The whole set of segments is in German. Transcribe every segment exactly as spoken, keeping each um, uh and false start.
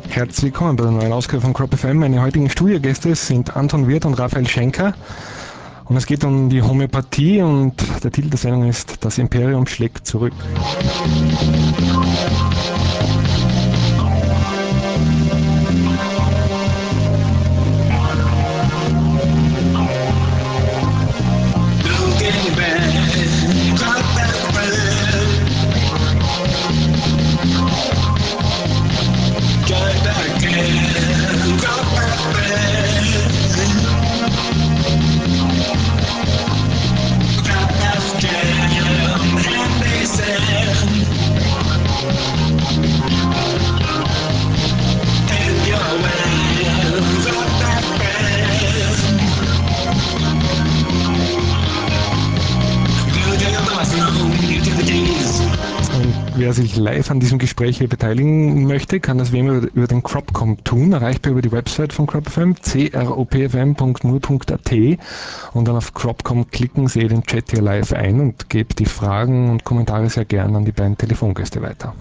Herzlich willkommen bei der neuen Ausgabe von Crop F M. Meine heutigen Studiogäste sind Anton Wirth und Raphael Schenker. Und es geht um die Homöopathie und der Titel der Sendung ist Das Imperium schlägt zurück. Wer sich live an diesem Gespräch hier beteiligen möchte, kann das wie immer über den Cropcom tun, erreichbar über die Website von Crop F M, c r o p f m punkt n u punkt a t, und dann auf Cropcom klicken, sehe den Chat hier live ein und gebe die Fragen und Kommentare sehr gern an die beiden Telefongäste weiter.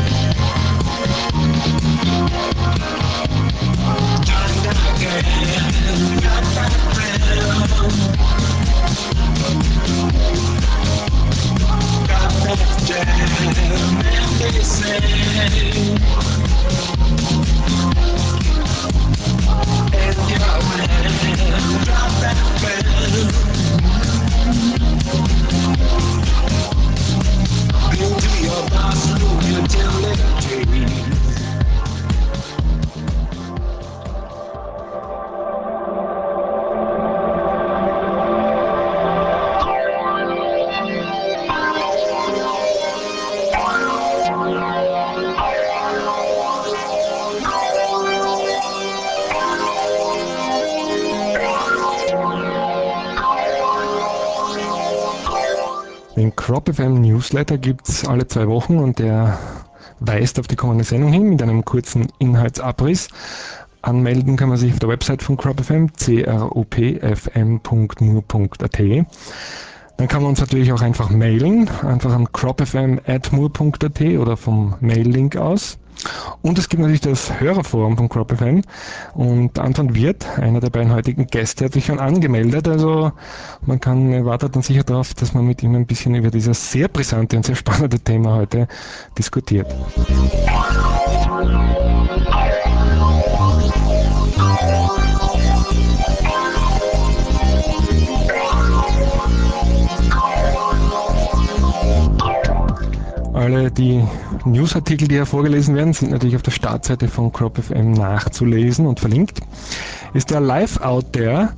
Den Crop F M Newsletter gibt es alle zwei Wochen und der weist auf die kommende Sendung hin mit einem kurzen Inhaltsabriss. Anmelden kann man sich auf der Website von Crop F M, c r o p f m punkt n u punkt a t. Dann kann man uns natürlich auch einfach mailen, einfach an cropfm at mur punkt a t oder vom Mail-Link aus. Und es gibt natürlich das Hörerforum von Crop F M und Anton Wirth, einer der beiden heutigen Gäste, hat sich schon angemeldet. Also man kann wartet dann sicher darauf, dass man mit ihm ein bisschen über dieses sehr brisante und sehr spannende Thema heute diskutiert. Alle die Newsartikel, die hier vorgelesen werden, sind natürlich auf der Startseite von Crop F M nachzulesen und verlinkt. Ist der live out there?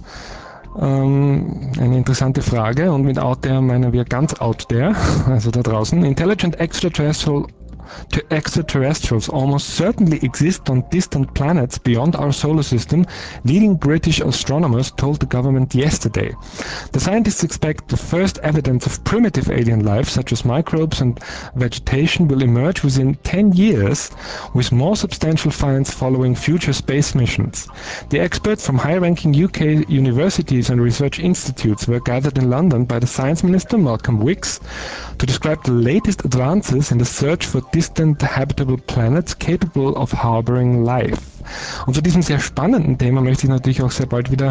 Ähm, eine interessante Frage, und mit out there meinen wir ganz out there, also da draußen. Intelligent extraterrestrial To extraterrestrials almost certainly exist on distant planets beyond our solar system, leading British astronomers told the government yesterday. The scientists expect the first evidence of primitive alien life, such as microbes and vegetation, will emerge within ten years, with more substantial finds following future space missions. The experts from high-ranking U K universities and research institutes were gathered in London by the Science Minister, Malcolm Wicks, to describe the latest advances in the search for distant habitable planets capable of harboring life. Und zu diesem sehr spannenden Thema möchte ich natürlich auch sehr bald wieder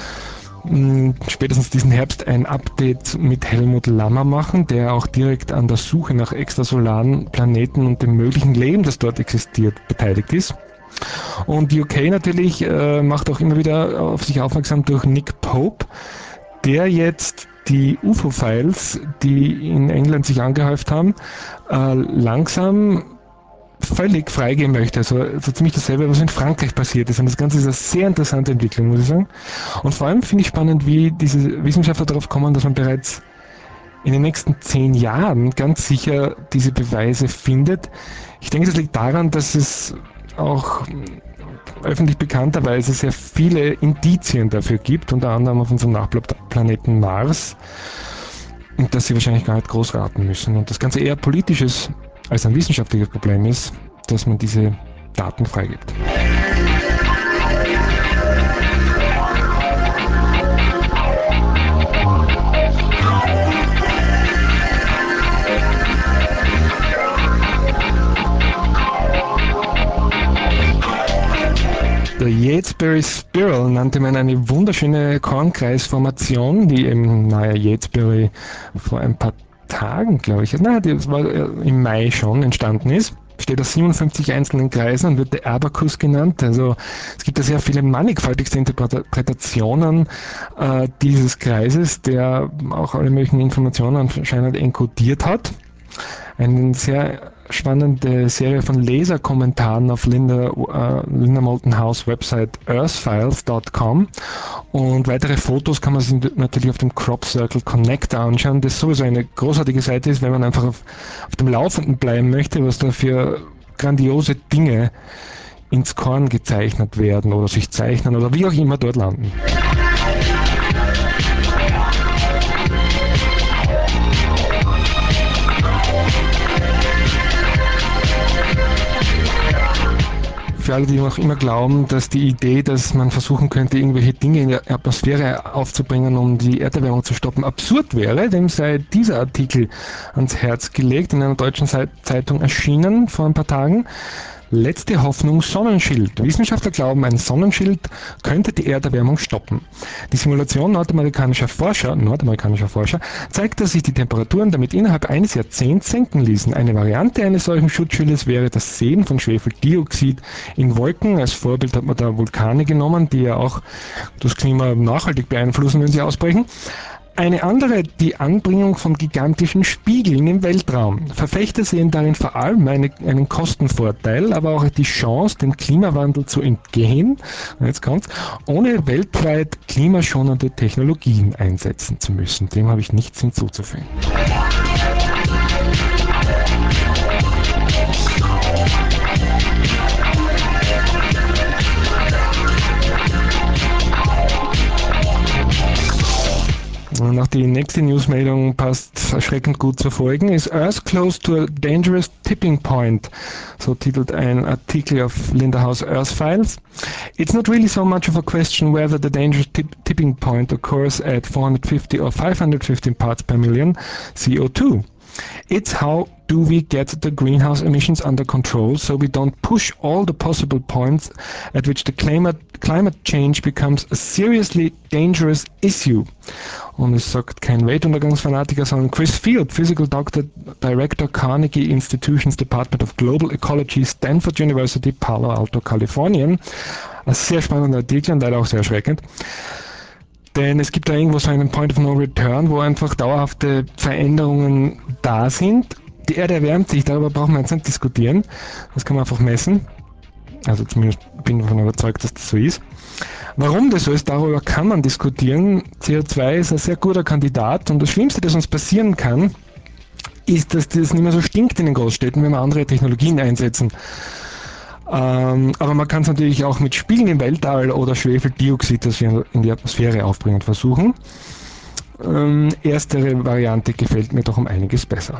mh, spätestens diesen Herbst ein Update mit Helmut Lammer machen, der auch direkt an der Suche nach extrasolaren Planeten und dem möglichen Leben, das dort existiert, beteiligt ist. Und U K natürlich äh, macht auch immer wieder auf sich aufmerksam durch Nick Pope, der jetzt die U F O-Files, die in England sich angehäuft haben, äh, langsam völlig freigeben möchte. Also so ziemlich dasselbe, was in Frankreich passiert ist. Und das Ganze ist eine sehr interessante Entwicklung, muss ich sagen. Und vor allem finde ich spannend, wie diese Wissenschaftler darauf kommen, dass man bereits in den nächsten zehn Jahren ganz sicher diese Beweise findet. Ich denke, das liegt daran, dass es auch öffentlich bekannterweise sehr viele Indizien dafür gibt, unter anderem auf unserem Nachbarplaneten Mars, und dass sie wahrscheinlich gar nicht groß raten müssen. Und das Ganze eher politisches als ein wissenschaftliches Problem ist, dass man diese Daten freigibt. Yatesbury Spiral nannte man eine wunderschöne Kornkreisformation, die eben nahe Yatesbury vor ein paar Tagen, glaube ich, na, das war im Mai schon entstanden ist. Besteht aus siebenundfünfzig einzelnen Kreisen und wird der Abacus genannt. Also es gibt da sehr viele mannigfaltigste Interpretationen äh, dieses Kreises, der auch alle möglichen Informationen anscheinend enkodiert hat. Eine sehr spannende Serie von Leserkommentaren auf Linda, uh, Linda Moulton House Website earthfiles Punkt com und weitere Fotos kann man sich natürlich auf dem Crop Circle Connector anschauen, das sowieso eine großartige Seite ist, wenn man einfach auf, auf dem Laufenden bleiben möchte, was da für grandiose Dinge ins Korn gezeichnet werden oder sich zeichnen oder wie auch immer dort landen. Für alle, die noch immer glauben, dass die Idee, dass man versuchen könnte, irgendwelche Dinge in der Atmosphäre aufzubringen, um die Erderwärmung zu stoppen, absurd wäre, dem sei dieser Artikel ans Herz gelegt, in einer deutschen Zeitung erschienen vor ein paar Tagen. Letzte Hoffnung, Sonnenschild. Wissenschaftler glauben, ein Sonnenschild könnte die Erderwärmung stoppen. Die Simulation nordamerikanischer Forscher, nordamerikanischer Forscher zeigt, dass sich die Temperaturen damit innerhalb eines Jahrzehnts senken ließen. Eine Variante eines solchen Schutzschildes wäre das Sehen von Schwefeldioxid in Wolken. Als Vorbild hat man da Vulkane genommen, die ja auch das Klima nachhaltig beeinflussen, wenn sie ausbrechen. Eine andere, die Anbringung von gigantischen Spiegeln im Weltraum. Verfechter sehen darin vor allem eine, einen Kostenvorteil, aber auch die Chance, dem Klimawandel zu entgehen, jetzt kommt's, ohne weltweit klimaschonende Technologien einsetzen zu müssen. Dem habe ich nichts hinzuzufügen. Und auch die nächste Newsmeldung passt erschreckend gut zu folgen, ist Earth close to a dangerous tipping point. So titelt ein Artikel auf Linda House Earth Files. It's not really so much of a question whether the dangerous tip tipping point occurs at four hundred fifty or five hundred fifteen parts per million C O two. It's how do we get the greenhouse emissions under control so we don't push all the possible points at which the climate, climate change becomes a seriously dangerous issue. Und es sagt kein Weltuntergangsfanatiker, sondern Chris Field, Physical Doctor, Director, Carnegie Institution's Department of Global Ecology, Stanford University, Palo Alto, Kalifornien. Ein sehr spannender Artikel und leider auch sehr erschreckend. Denn es gibt da irgendwo so einen Point of No Return, wo einfach dauerhafte Veränderungen da sind. Die Erde erwärmt sich, darüber brauchen wir jetzt nicht diskutieren. Das kann man einfach messen. Also zumindest bin ich davon überzeugt, dass das so ist. Warum das so ist, darüber kann man diskutieren. C O zwei ist ein sehr guter Kandidat und das Schlimmste, das uns passieren kann, ist, dass das nicht mehr so stinkt in den Großstädten, wenn wir andere Technologien einsetzen. Ähm, aber man kann es natürlich auch mit Spiegeln im Weltall oder Schwefeldioxid, das wir in die Atmosphäre aufbringen, versuchen. Ähm, erstere Variante gefällt mir doch um einiges besser.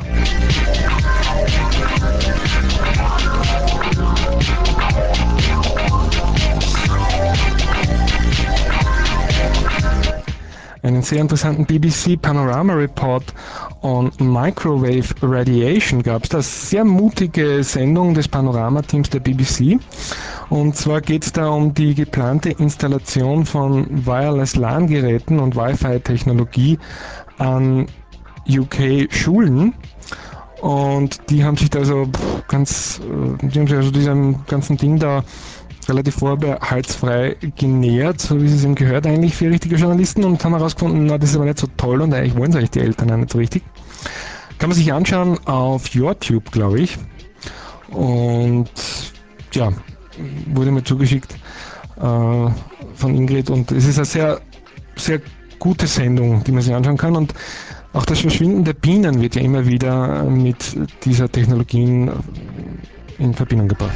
Einen sehr interessanten B B C Panorama Report on Microwave Radiation gab es. Das ist eine sehr mutige Sendung des Panorama-Teams der B B C. Und zwar geht es da um die geplante Installation von Wireless LAN-Geräten und Wi-Fi-Technologie an U K-Schulen. Und die haben sich da also ganz, die haben sich also diesem ganzen Ding da relativ vorbehaltsfrei genähert, so wie es ihm gehört eigentlich für richtige Journalisten, und haben herausgefunden, na, das ist aber nicht so toll und eigentlich wollen es eigentlich die Eltern auch nicht so richtig. Kann man sich anschauen auf YouTube, glaube ich. Und ja, wurde mir zugeschickt äh, von Ingrid und es ist eine sehr, sehr gute Sendung, die man sich anschauen kann, und auch das Verschwinden der Bienen wird ja immer wieder mit dieser Technologien in Verbindung gebracht.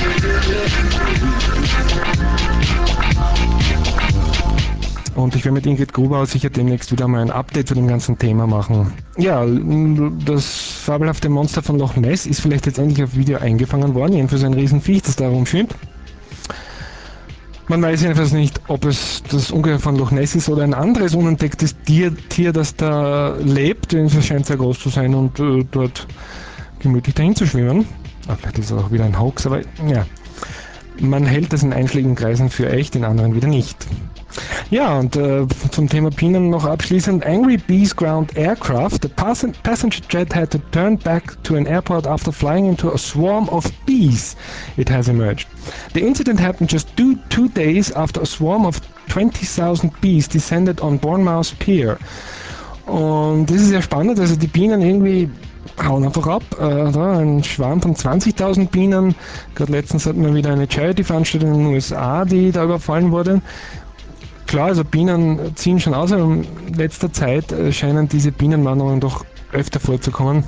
Und ich werde mit Ingrid Gruber sicher demnächst wieder mal ein Update zu dem ganzen Thema machen. Ja, das fabelhafte Monster von Loch Ness ist vielleicht jetzt endlich auf Video eingefangen worden, jedenfalls ein Riesenviech, das da rumschwimmt. Man weiß jedenfalls nicht, ob es das Ungeheuer von Loch Ness ist oder ein anderes unentdecktes Tier, Tier das da lebt. Es scheint sehr groß zu sein und äh, dort gemütlich dahin zu schwimmen. Ah, vielleicht ist es auch wieder ein Hoax, aber ja. man hält das in einschlägigen Kreisen für echt, in anderen wieder nicht. Ja, und äh, zum Thema Bienen noch abschließend. Angry Bees ground aircraft. The pass passenger jet had to turn back to an airport after flying into a swarm of bees, it has emerged. The incident happened just two, two days after a swarm of twenty thousand bees descended on Bournemouth Pier. Und das ist sehr spannend, also die Bienen irgendwie hauen einfach ab. Äh, da ein Schwarm von zwanzigtausend Bienen. Gerade letztens hatten wir wieder eine Charity-Veranstaltung in den U S A, die da überfallen wurde. Klar, also Bienen ziehen schon aus, aber in letzter Zeit scheinen diese Bienenwanderungen doch öfter vorzukommen.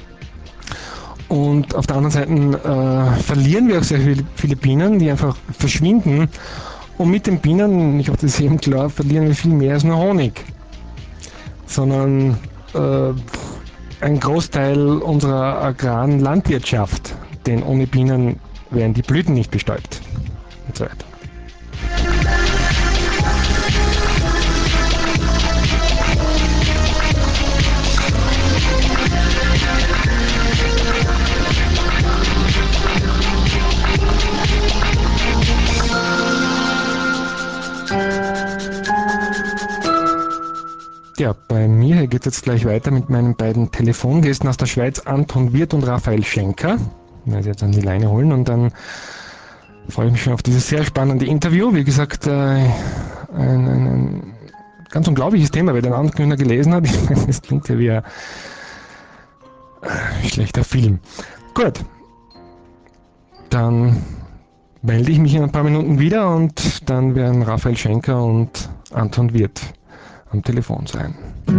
Und auf der anderen Seite äh, verlieren wir auch sehr viele, viele Bienen, die einfach verschwinden. Und mit den Bienen, ich hoffe, das ist eben klar, verlieren wir viel mehr als nur Honig. Sondern äh, ein Großteil unserer agraren Landwirtschaft. Denn ohne Bienen werden die Blüten nicht bestäubt. Und so weiter. Ja, bei mir geht es jetzt gleich weiter mit meinen beiden Telefongästen aus der Schweiz, Anton Wirth und Raphael Schenker. Ich werde sie jetzt an die Leine holen und dann freue ich mich schon auf dieses sehr spannende Interview. Wie gesagt, äh, ein, ein, ein ganz unglaubliches Thema, wer den Ankündiger gelesen hat. Ich meine, das klingt ja wie ein äh, schlechter Film. Gut, dann melde ich mich in ein paar Minuten wieder und dann werden Raphael Schenker und Anton Wirth am Telefon sein.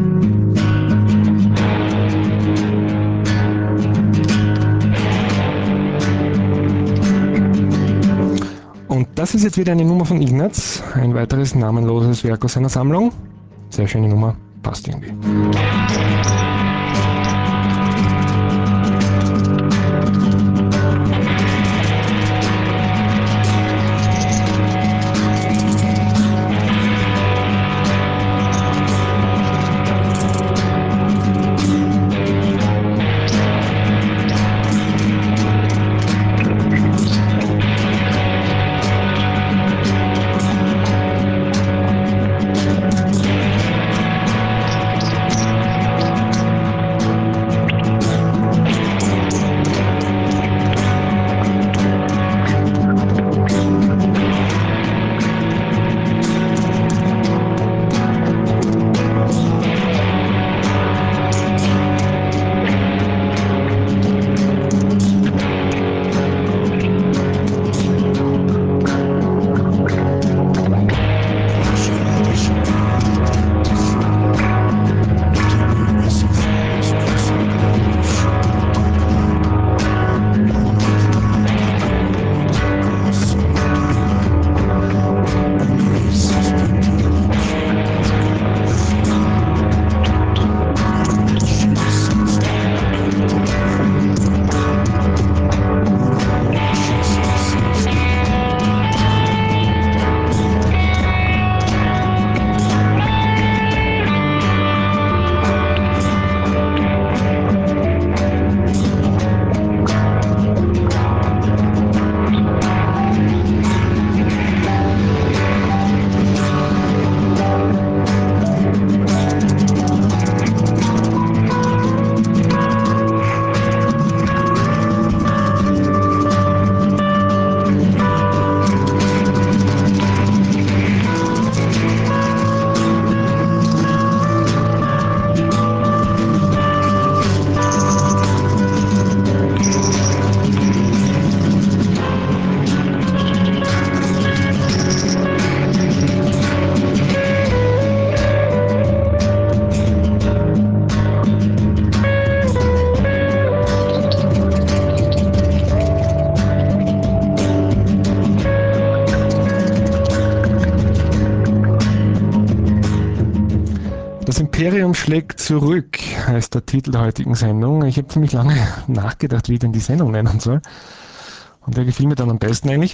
Und das ist jetzt wieder eine Nummer von Ignaz, ein weiteres namenloses Werk aus seiner Sammlung. Sehr schöne Nummer, passt irgendwie. Das Imperium schlägt zurück, heißt der Titel der heutigen Sendung. Ich habe ziemlich lange nachgedacht, wie ich denn die Sendung nennen soll. Und der gefiel mir dann am besten eigentlich.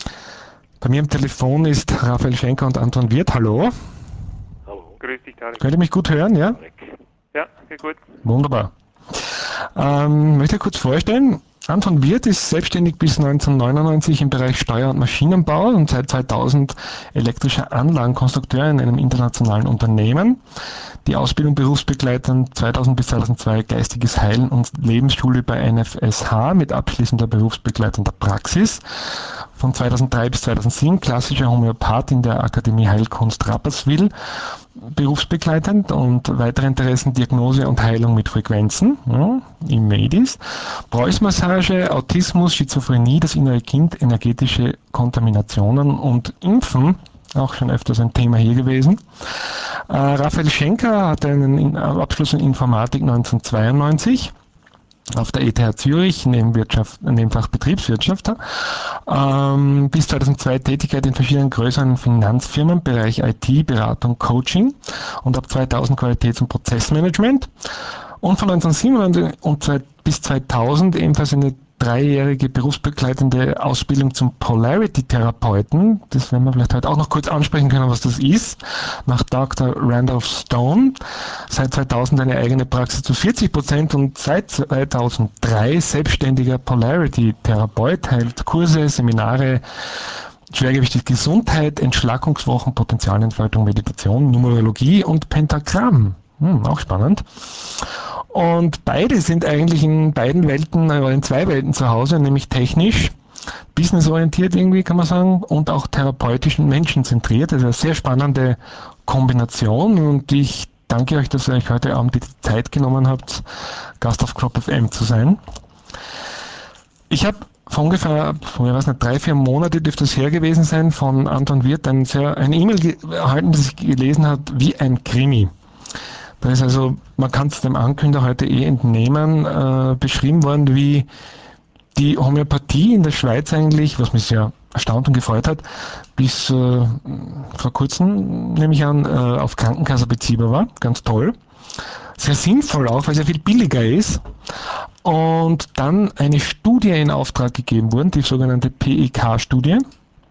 Bei mir am Telefon ist Raphael Schenker und Anton Wirth. Hallo. Hallo. Grüß dich, Tarek. Könnt ihr mich gut hören, ja? Ja, sehr gut. Wunderbar. Ähm, möchte ich kurz vorstellen. Anton Wirth ist selbstständig bis neunzehnhundertneunundneunzig im Bereich Steuer- und Maschinenbau und seit zweitausend elektrischer Anlagenkonstrukteur in einem internationalen Unternehmen. Die Ausbildung berufsbegleitend zweitausend bis zweitausendzwei Geistiges Heilen und Lebensschule bei N F S H mit abschließender berufsbegleitender Praxis. Von zweitausenddrei bis zweitausendsieben klassischer Homöopath in der Akademie Heilkunst Rapperswil, berufsbegleitend, und weitere Interessen Diagnose und Heilung mit Frequenzen, ja, im Medis, Preuß-Massage, Autismus, Schizophrenie, das innere Kind, energetische Kontaminationen und Impfen, auch schon öfters ein Thema hier gewesen. Äh, Raphael Schenker hat einen Abschluss in Informatik neunzehnhundertzweiundneunzig auf der E T H Zürich, Nebenwirtschaft, Nebenfach Betriebswirtschaft, ähm, bis zweitausendzwei Tätigkeit in verschiedenen größeren Finanzfirmen, Bereich I T, Beratung, Coaching, und ab zweitausend Qualitäts- und Prozessmanagement. Und von neunzehnhundertsiebenundneunzig und zwei, bis zweitausend ebenfalls eine dreijährige berufsbegleitende Ausbildung zum Polarity-Therapeuten. Das werden wir vielleicht heute auch noch kurz ansprechen können, was das ist, nach Doktor Randolph Stone. Seit zweitausend eine eigene Praxis zu vierzig Prozent und seit zweitausenddrei selbstständiger Polarity-Therapeut, hält Kurse, Seminare, Schwergewicht, Gesundheit, Entschlackungswochen, Potenzialentfaltung, Meditation, Numerologie und Pentagramm. Hm, auch spannend. Und beide sind eigentlich in beiden Welten, oder in zwei Welten zu Hause, nämlich technisch, businessorientiert irgendwie, kann man sagen, und auch therapeutisch und menschenzentriert. Also eine sehr spannende Kombination, und ich danke euch, dass ihr euch heute Abend die Zeit genommen habt, Gast auf Crop F M zu sein. Ich habe vor ungefähr, ich weiß nicht, drei, vier Monate dürfte es her gewesen sein, von Anton Wirth ein sehr, eine E-Mail erhalten, das ich gelesen habe, wie ein Krimi. Da ist also, man kann es dem Ankündiger heute eh entnehmen, äh, beschrieben worden, wie die Homöopathie in der Schweiz eigentlich, was mich sehr erstaunt und gefreut hat, bis äh, vor kurzem, nehme ich an, äh, auf Krankenkasse beziehbar war. Ganz toll. Sehr sinnvoll auch, weil es ja viel billiger ist. Und dann eine Studie in Auftrag gegeben wurde, die sogenannte P E K-Studie,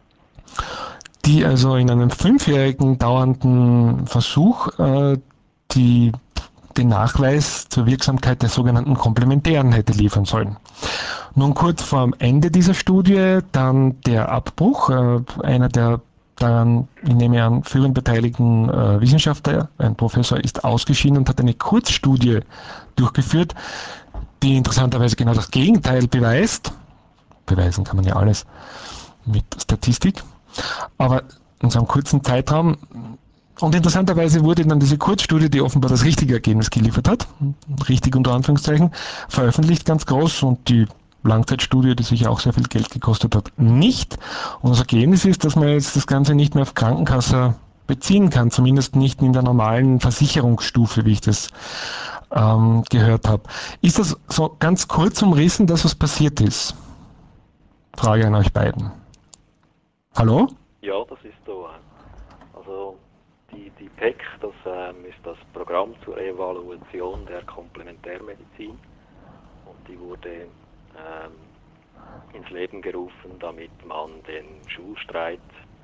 die also in einem fünfjährigen dauernden Versuch äh, die, den Nachweis zur Wirksamkeit der sogenannten Komplementären hätte liefern sollen. Nun kurz vor dem Ende dieser Studie dann der Abbruch. Äh, einer der daran, ich nehme an, führend beteiligten äh, Wissenschaftler, ein Professor, ist ausgeschieden und hat eine Kurzstudie durchgeführt, die interessanterweise genau das Gegenteil beweist. Beweisen kann man ja alles mit Statistik. Aber in so einem kurzen Zeitraum. Und interessanterweise wurde dann diese Kurzstudie, die offenbar das richtige Ergebnis geliefert hat, richtig unter Anführungszeichen, veröffentlicht, ganz groß, und die Langzeitstudie, die sich auch sehr viel Geld gekostet hat, nicht. Und das Ergebnis ist, dass man jetzt das Ganze nicht mehr auf Krankenkasse beziehen kann, zumindest nicht in der normalen Versicherungsstufe, wie ich das ähm, gehört habe. Ist das so ganz kurz umrissen, das, was passiert ist? Frage an euch beiden. Hallo? Ja, das ist so. Also die, die P E C, das ähm, ist das Programm zur Evaluation der Komplementärmedizin, und die wurde ähm, ins Leben gerufen, damit man den Schulstreit,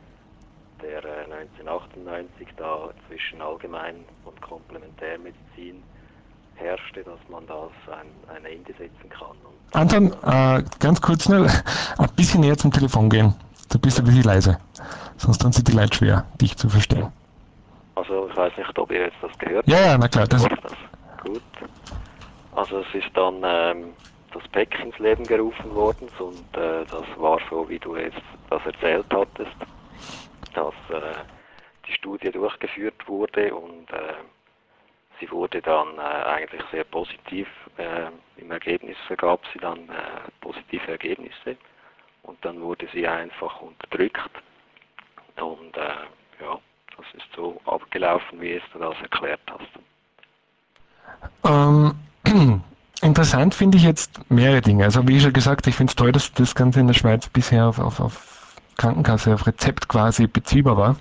der äh, neunzehnhundertachtundneunzig da zwischen Allgemein- und Komplementärmedizin herrschte, dass man das ein, ein Ende setzen kann. Und Anton, äh, ganz kurz schnell, ein bisschen näher zum Telefon gehen. Du bist ein bisschen leise, sonst tun sich die Leute schwer, dich zu verstehen. Also ich weiß nicht, ob ihr jetzt das gehört Ja, habt. ja, na klar. Das Das gut. Also es ist dann ähm, das P E C ins Leben gerufen worden, und äh, das war so, wie du jetzt das erzählt hattest, dass äh, die Studie durchgeführt wurde, und äh, sie wurde dann äh, eigentlich sehr positiv, äh, im Ergebnis vergab sie dann äh, positive Ergebnisse, und dann wurde sie einfach unterdrückt, und äh, ja, das ist so abgelaufen, wie es du das erklärt hast. Ähm, interessant finde ich jetzt mehrere Dinge. Also wie schon gesagt, ich finde es toll, dass das Ganze in der Schweiz bisher auf, auf, auf Krankenkasse, auf Rezept quasi beziehbar war.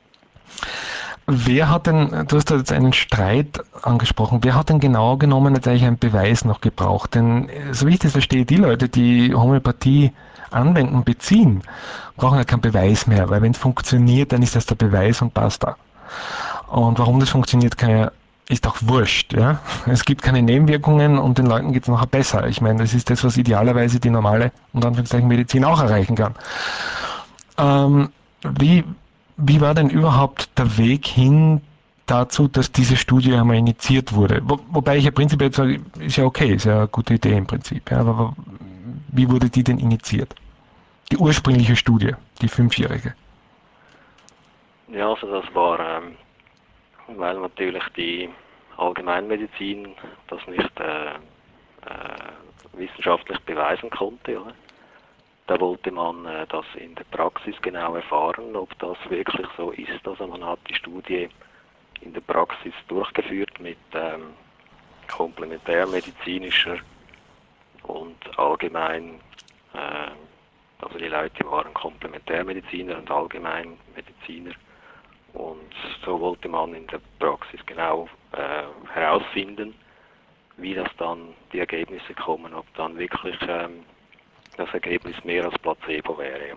Wer hat denn, du hast da jetzt einen Streit angesprochen, wer hat denn genau genommen jetzt eigentlich einen Beweis noch gebraucht? Denn so wie ich das verstehe, die Leute, die Homöopathie anwenden, beziehen, brauchen ja keinen Beweis mehr, weil wenn es funktioniert, dann ist das der Beweis und basta. Und warum das funktioniert, kann ja ist doch wurscht, ja. Es gibt keine Nebenwirkungen und den Leuten geht es nachher besser. Ich meine, das ist das, was idealerweise die normale, unter Anführungszeichen, Medizin auch erreichen kann. Ähm, wie, wie war denn überhaupt der Weg hin dazu, dass diese Studie einmal initiiert wurde? Wo, wobei ich ja prinzipiell sage, ist ja okay, ist ja eine gute Idee im Prinzip. Ja, aber wie wurde die denn initiiert? Die ursprüngliche Studie, die fünfjährige. Ja, also das war, ähm, weil natürlich die Allgemeinmedizin das nicht äh, äh, wissenschaftlich beweisen konnte. Oder? Da wollte man äh, das in der Praxis genau erfahren, ob das wirklich so ist. Also man hat die Studie in der Praxis durchgeführt mit ähm, komplementärmedizinischer und allgemein, äh, also die Leute waren Komplementärmediziner und Allgemeinmediziner. Und so wollte man in der Praxis genau äh, herausfinden, wie das dann die Ergebnisse kommen, ob dann wirklich ähm, das Ergebnis mehr als Placebo wäre.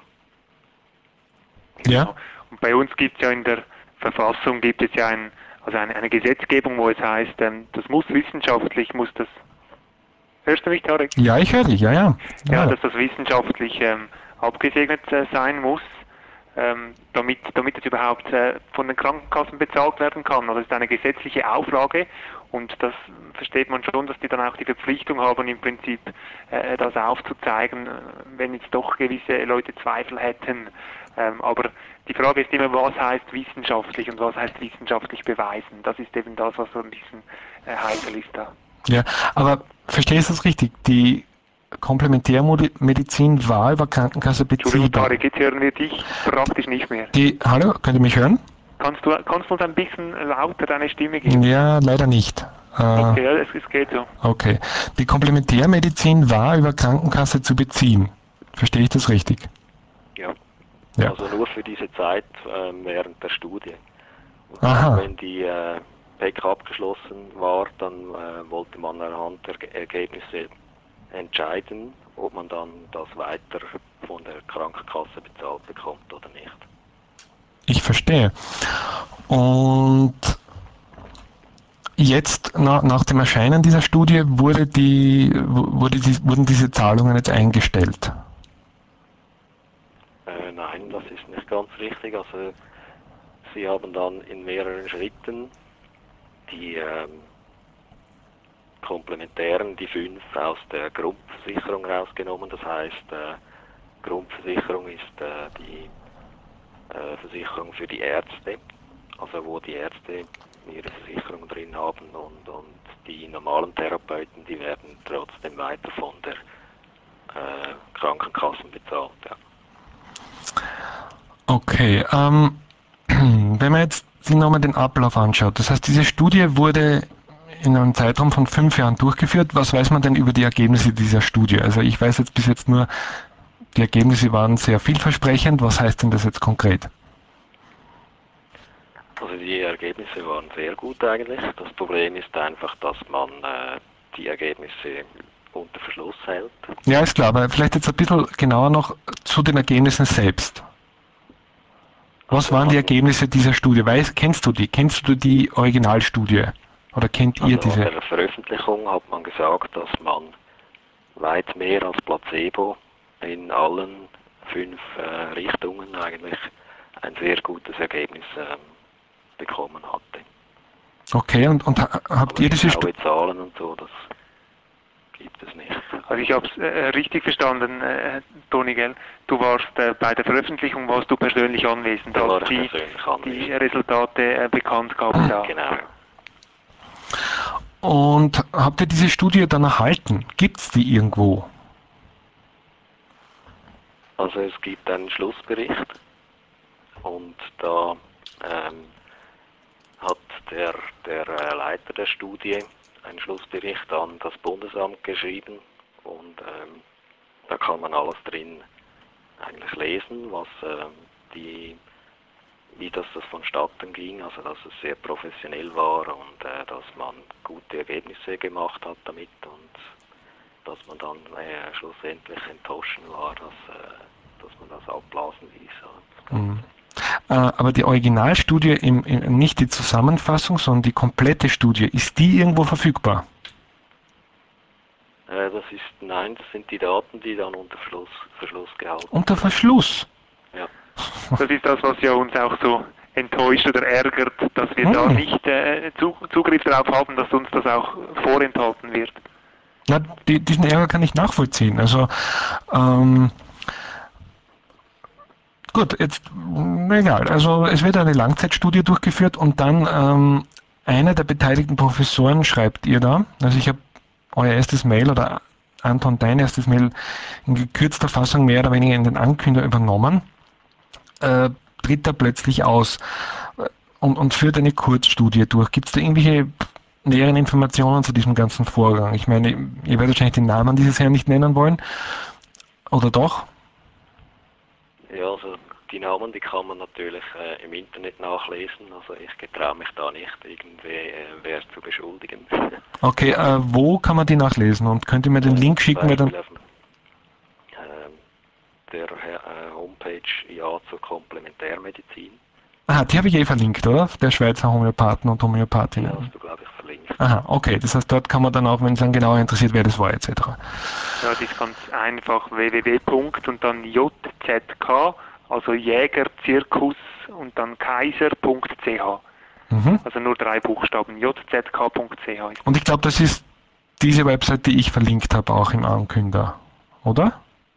Ja. Und bei uns gibt es ja in der Verfassung gibt es ja ein, also eine, eine Gesetzgebung, wo es heißt, ähm, das muss wissenschaftlich, muss das. Hörst du mich, Tarek? Ja, ich höre dich, ja, ja. Ja, dass das wissenschaftlich ähm, abgesegnet äh, sein muss, ähm, damit, damit es überhaupt äh, von den Krankenkassen bezahlt werden kann. Also das ist eine gesetzliche Auflage und das versteht man schon, dass die dann auch die Verpflichtung haben, im Prinzip äh, das aufzuzeigen, wenn jetzt doch gewisse Leute Zweifel hätten. Ähm, aber die Frage ist immer, was heißt wissenschaftlich und was heißt wissenschaftlich beweisen? Das ist eben das, was so ein bisschen äh, heikel ist da. Ja, aber verstehst du das richtig? Die Komplementärmedizin war über Krankenkasse Entschuldigung, beziehbar. Tarek, jetzt hören wir dich praktisch nicht mehr. Die, hallo, könnt ihr mich hören? Kannst du, kannst du uns ein bisschen lauter deine Stimme geben? Ja, leider nicht. Äh, Okay, ja, es, es geht so. Okay. Die Komplementärmedizin war über Krankenkasse zu beziehen. Verstehe ich das richtig? Ja. Ja. Also nur für diese Zeit äh, während der Studie. Und Aha. dann, wenn die äh, P E C abgeschlossen war, dann äh, wollte man anhand der Ergebnisse entscheiden, ob man dann das weiter von der Krankenkasse bezahlt bekommt oder nicht. Ich verstehe. Und jetzt, na, nach dem Erscheinen dieser Studie, wurde die, wurde die, wurden diese Zahlungen jetzt eingestellt? Äh, nein, das ist nicht ganz richtig. Also sie haben dann in mehreren Schritten die ähm, Komplementären, die fünf aus der Grundversicherung rausgenommen. Das heißt, äh, Grundversicherung ist äh, die äh, Versicherung für die Ärzte, also wo die Ärzte ihre Versicherung drin haben und, und die normalen Therapeuten, die werden trotzdem weiter von der äh, Krankenkassen bezahlt. Ja. Okay, ähm, wenn man jetzt sich nochmal den Ablauf anschaut, das heißt, diese Studie wurde in einem Zeitraum von fünf Jahren durchgeführt. Was weiß man denn über die Ergebnisse dieser Studie? Also ich weiß jetzt bis jetzt nur, die Ergebnisse waren sehr vielversprechend. Was heißt denn das jetzt konkret? Also die Ergebnisse waren sehr gut eigentlich. Das Problem ist einfach, dass man äh, die Ergebnisse unter Verschluss hält. Ja, ist klar, aber vielleicht jetzt ein bisschen genauer noch zu den Ergebnissen selbst. Was Also waren die man, Ergebnisse dieser Studie? Weißt, kennst du die? Kennst du die Originalstudie? Oder kennt ihr also an diese? der Veröffentlichung hat man gesagt, dass man weit mehr als Placebo in allen fünf äh, Richtungen eigentlich ein sehr gutes Ergebnis äh, bekommen hatte. Okay, und, und habt Aber ihr diese Studie? genaue Zahlen und so, das gibt es nicht. Also ich habe es äh, richtig verstanden, äh, Toni, gell? Du warst äh, bei der Veröffentlichung, warst du persönlich anwesend, Da war als ich die, persönlich die anwesend. Resultate äh, bekannt gaben da. Genau. Und habt ihr diese Studie dann erhalten? Gibt es die irgendwo? Also es gibt einen Schlussbericht und da ähm, hat der, der äh, Leiter der Studie einen Schlussbericht an das Bundesamt geschrieben und ähm, da kann man alles drin eigentlich lesen, was ähm, die, wie das, das vonstatten ging, also dass es sehr professionell war und äh, dass man gute Ergebnisse gemacht hat damit und dass man dann äh, schlussendlich enttäuscht war, dass, äh, dass man das abblasen ließ. Das Ganze. Hm. Äh, aber die Originalstudie, im, im, nicht die Zusammenfassung, sondern die komplette Studie, ist die irgendwo verfügbar? Äh, das ist, nein, das sind die Daten, die dann unter Verschluss, Verschluss gehalten Unter sind. Verschluss? Ja. Das ist das, was ja uns auch so enttäuscht oder ärgert, dass wir Hm. da nicht äh, Zugriff darauf haben, dass uns das auch vorenthalten wird. Na, die, diesen Ärger kann ich nachvollziehen. Also, ähm, gut, jetzt, mh, egal. Also, es wird eine Langzeitstudie durchgeführt und dann ähm, einer der beteiligten Professoren schreibt ihr da, also ich habe euer erstes Mail oder Anton, dein erstes Mail in gekürzter Fassung mehr oder weniger in den Ankünder übernommen, äh, tritt da plötzlich aus äh, und, und führt eine Kurzstudie durch. Gibt es da irgendwelche näheren Informationen zu diesem ganzen Vorgang? Ich meine, ihr werdet wahrscheinlich den Namen dieses Herrn nicht nennen wollen, oder doch? Ja, also die Namen, die kann man natürlich äh, im Internet nachlesen. Also ich getraue mich da nicht, irgendwie äh, wer zu beschuldigen. Okay, äh, wo kann man die nachlesen? Und könnt ihr mir den äh, Link zum schicken? Weil dann Beispiel auf ähm, der äh, Homepage Ja zur Komplementärmedizin. Aha, die habe ich eh verlinkt, oder? Der Schweizer Homöopathen und Die Homöopathinnen. hast du, glaube ich, verlinkt. Aha, okay. Das heißt, dort kann man dann auch, wenn es dann genauer interessiert, wer das war, et cetera. Ja, das ist ganz einfach w w w. Und dann J Z K, also Jägerzirkus und dann kaiser punkt c h. Mhm. Also nur drei Buchstaben, j z k punkt c h ist Und das. ich glaube, das ist diese Website, die ich verlinkt habe, auch im Ankünder, oder?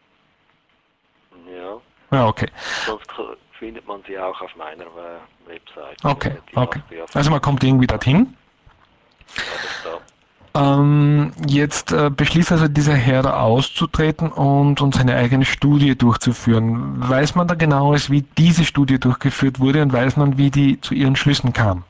Ja, Ja, okay. sonst k- findet man sie auch auf meiner äh, Website. Okay, Die okay. hast du ja Also man kommt irgendwie dorthin. habe ich da. Ähm, jetzt äh, beschließt also dieser Herr da auszutreten und, und seine eigene Studie durchzuführen. Weiß man da genaueres, wie diese Studie durchgeführt wurde und weiß man, wie die zu ihren Schlüssen kam?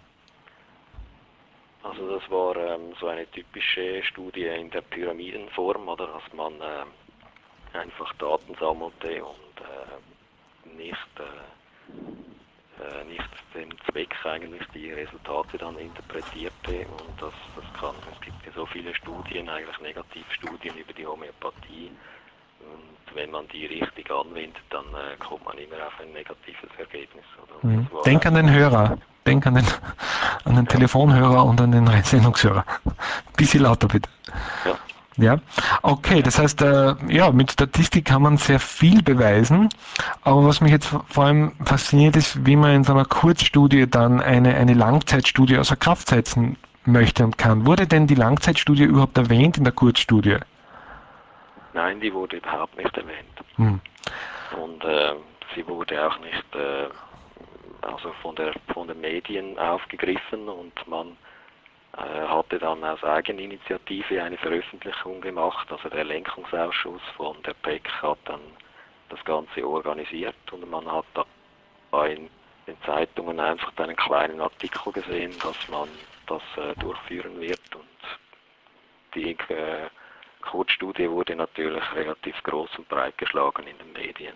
Also das war ähm, so eine typische Studie in der Pyramidenform, oder dass man äh, einfach Daten sammelte und äh, nicht, äh, äh, nicht dem Zweck eigentlich die Resultate dann interpretierte. Und das, das kann, es gibt ja so viele Studien, eigentlich Negativstudien über die Homöopathie. Und wenn man die richtig anwendet, dann äh, kommt man immer auf ein negatives Ergebnis. Oder? Und Mhm. das war Denk an den eigentlich, Hörer. Denk an den, an den ja, Telefonhörer und an den Sendungshörer. Bisschen lauter bitte. ja. Ja, okay, das heißt, äh, ja, mit Statistik kann man sehr viel beweisen, aber was mich jetzt vor allem fasziniert ist, wie man in so einer Kurzstudie dann eine, eine Langzeitstudie außer Kraft setzen möchte und kann. Wurde denn die Langzeitstudie überhaupt erwähnt in der Kurzstudie? Nein, die wurde überhaupt nicht erwähnt. Hm. Und äh, sie wurde auch nicht äh, also von der von den Medien aufgegriffen und man äh, hatte dann aus Eigeninitiative eine Veröffentlichung gemacht. Also der Lenkungsausschuss von der P E C hat dann das Ganze organisiert und man hat da in den Zeitungen einfach einen kleinen Artikel gesehen, dass man das äh, durchführen wird und die äh, Kurzstudie wurde natürlich relativ groß und breit geschlagen in den Medien.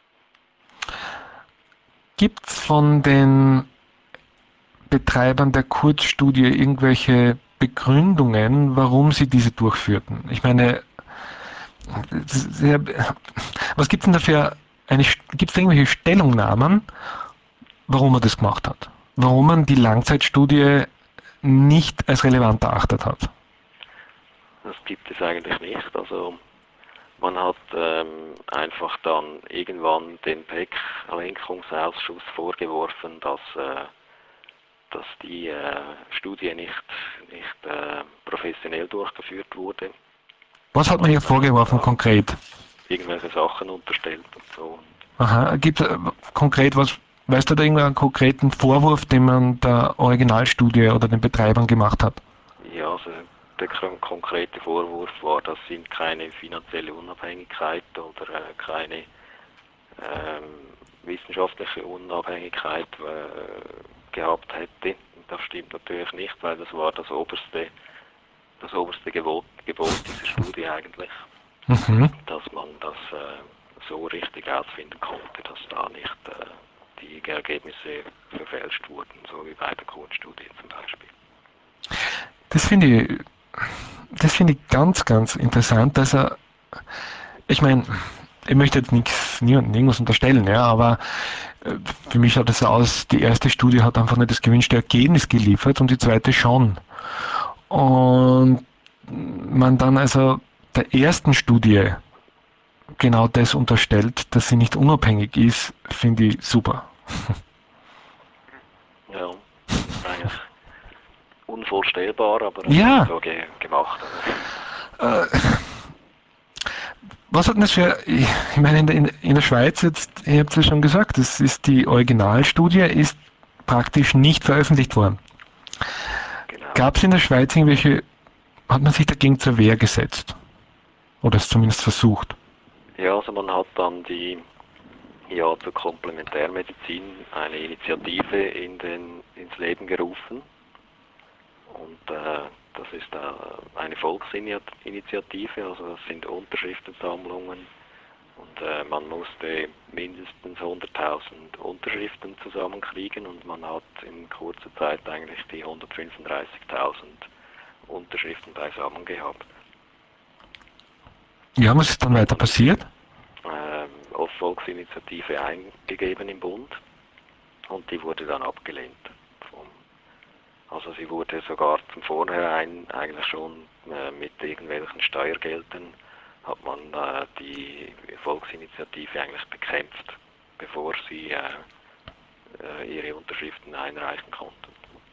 Gibt es von den Betreibern der Kurzstudie irgendwelche Begründungen, warum sie diese durchführten? Ich meine, sehr, was gibt es denn dafür eine, gibt es irgendwelche Stellungnahmen, warum man das gemacht hat? Warum man die Langzeitstudie nicht als relevant erachtet hat? Das gibt es eigentlich nicht. Also man hat ähm, einfach dann irgendwann dem P E C-Lenkungsausschuss vorgeworfen, dass, äh, dass die äh, Studie nicht, nicht äh, professionell durchgeführt wurde. Was hat man hier Also man hat vorgeworfen da konkret? irgendwelche Sachen unterstellt und so. Aha, gibt es konkret was, weißt du da irgendeinen konkreten Vorwurf, den man der Originalstudie oder den Betreibern gemacht hat? Ja, also der kon- konkrete Vorwurf war, dass sie keine finanzielle Unabhängigkeit oder äh, keine ähm, wissenschaftliche Unabhängigkeit äh, gehabt hätte. Und das stimmt natürlich nicht, weil das war das oberste, das oberste Gebot, Gebot dieser Studie eigentlich, Mhm. dass man das äh, so richtig ausfinden konnte, dass da nicht äh, die Ergebnisse verfälscht wurden, so wie bei der Kurzstudie zum Beispiel. Das finde ich, das finde ich ganz, ganz interessant, dass er, ich meine, ich möchte jetzt nichts, niemandem irgendwas unterstellen, ja, aber äh, für mich schaut es so aus, die erste Studie hat einfach nicht das gewünschte Ergebnis geliefert und die zweite schon. Und man dann also der ersten Studie genau das unterstellt, dass sie nicht unabhängig ist, finde ich super. Ja, das ist eigentlich unvorstellbar, aber es Ja. ist so ge gemacht. Äh, was hat denn das für, ich meine, in der, in der Schweiz, jetzt, ihr habt es ja schon gesagt, das ist die Originalstudie, ist praktisch nicht veröffentlicht worden. Genau. Gab es in der Schweiz irgendwelche, hat man sich dagegen zur Wehr gesetzt? Oder es zumindest versucht? Ja, also man hat dann die ja zur Komplementärmedizin eine Initiative in den, ins Leben gerufen. Und äh, das ist äh, eine Volksinitiative, also das sind Unterschriftensammlungen. Und äh, man musste mindestens hunderttausend Unterschriften zusammenkriegen und man hat in kurzer Zeit eigentlich die hundertfünfunddreißigtausend Unterschriften beisammen gehabt. Ja, was ist dann weiter passiert? Ähm, als Volksinitiative eingegeben im Bund und die wurde dann abgelehnt. Vom, also sie wurde sogar zum Vornherein eigentlich schon äh, mit irgendwelchen Steuergeldern hat man äh, die Volksinitiative eigentlich bekämpft, bevor sie äh, äh, ihre Unterschriften einreichen konnten.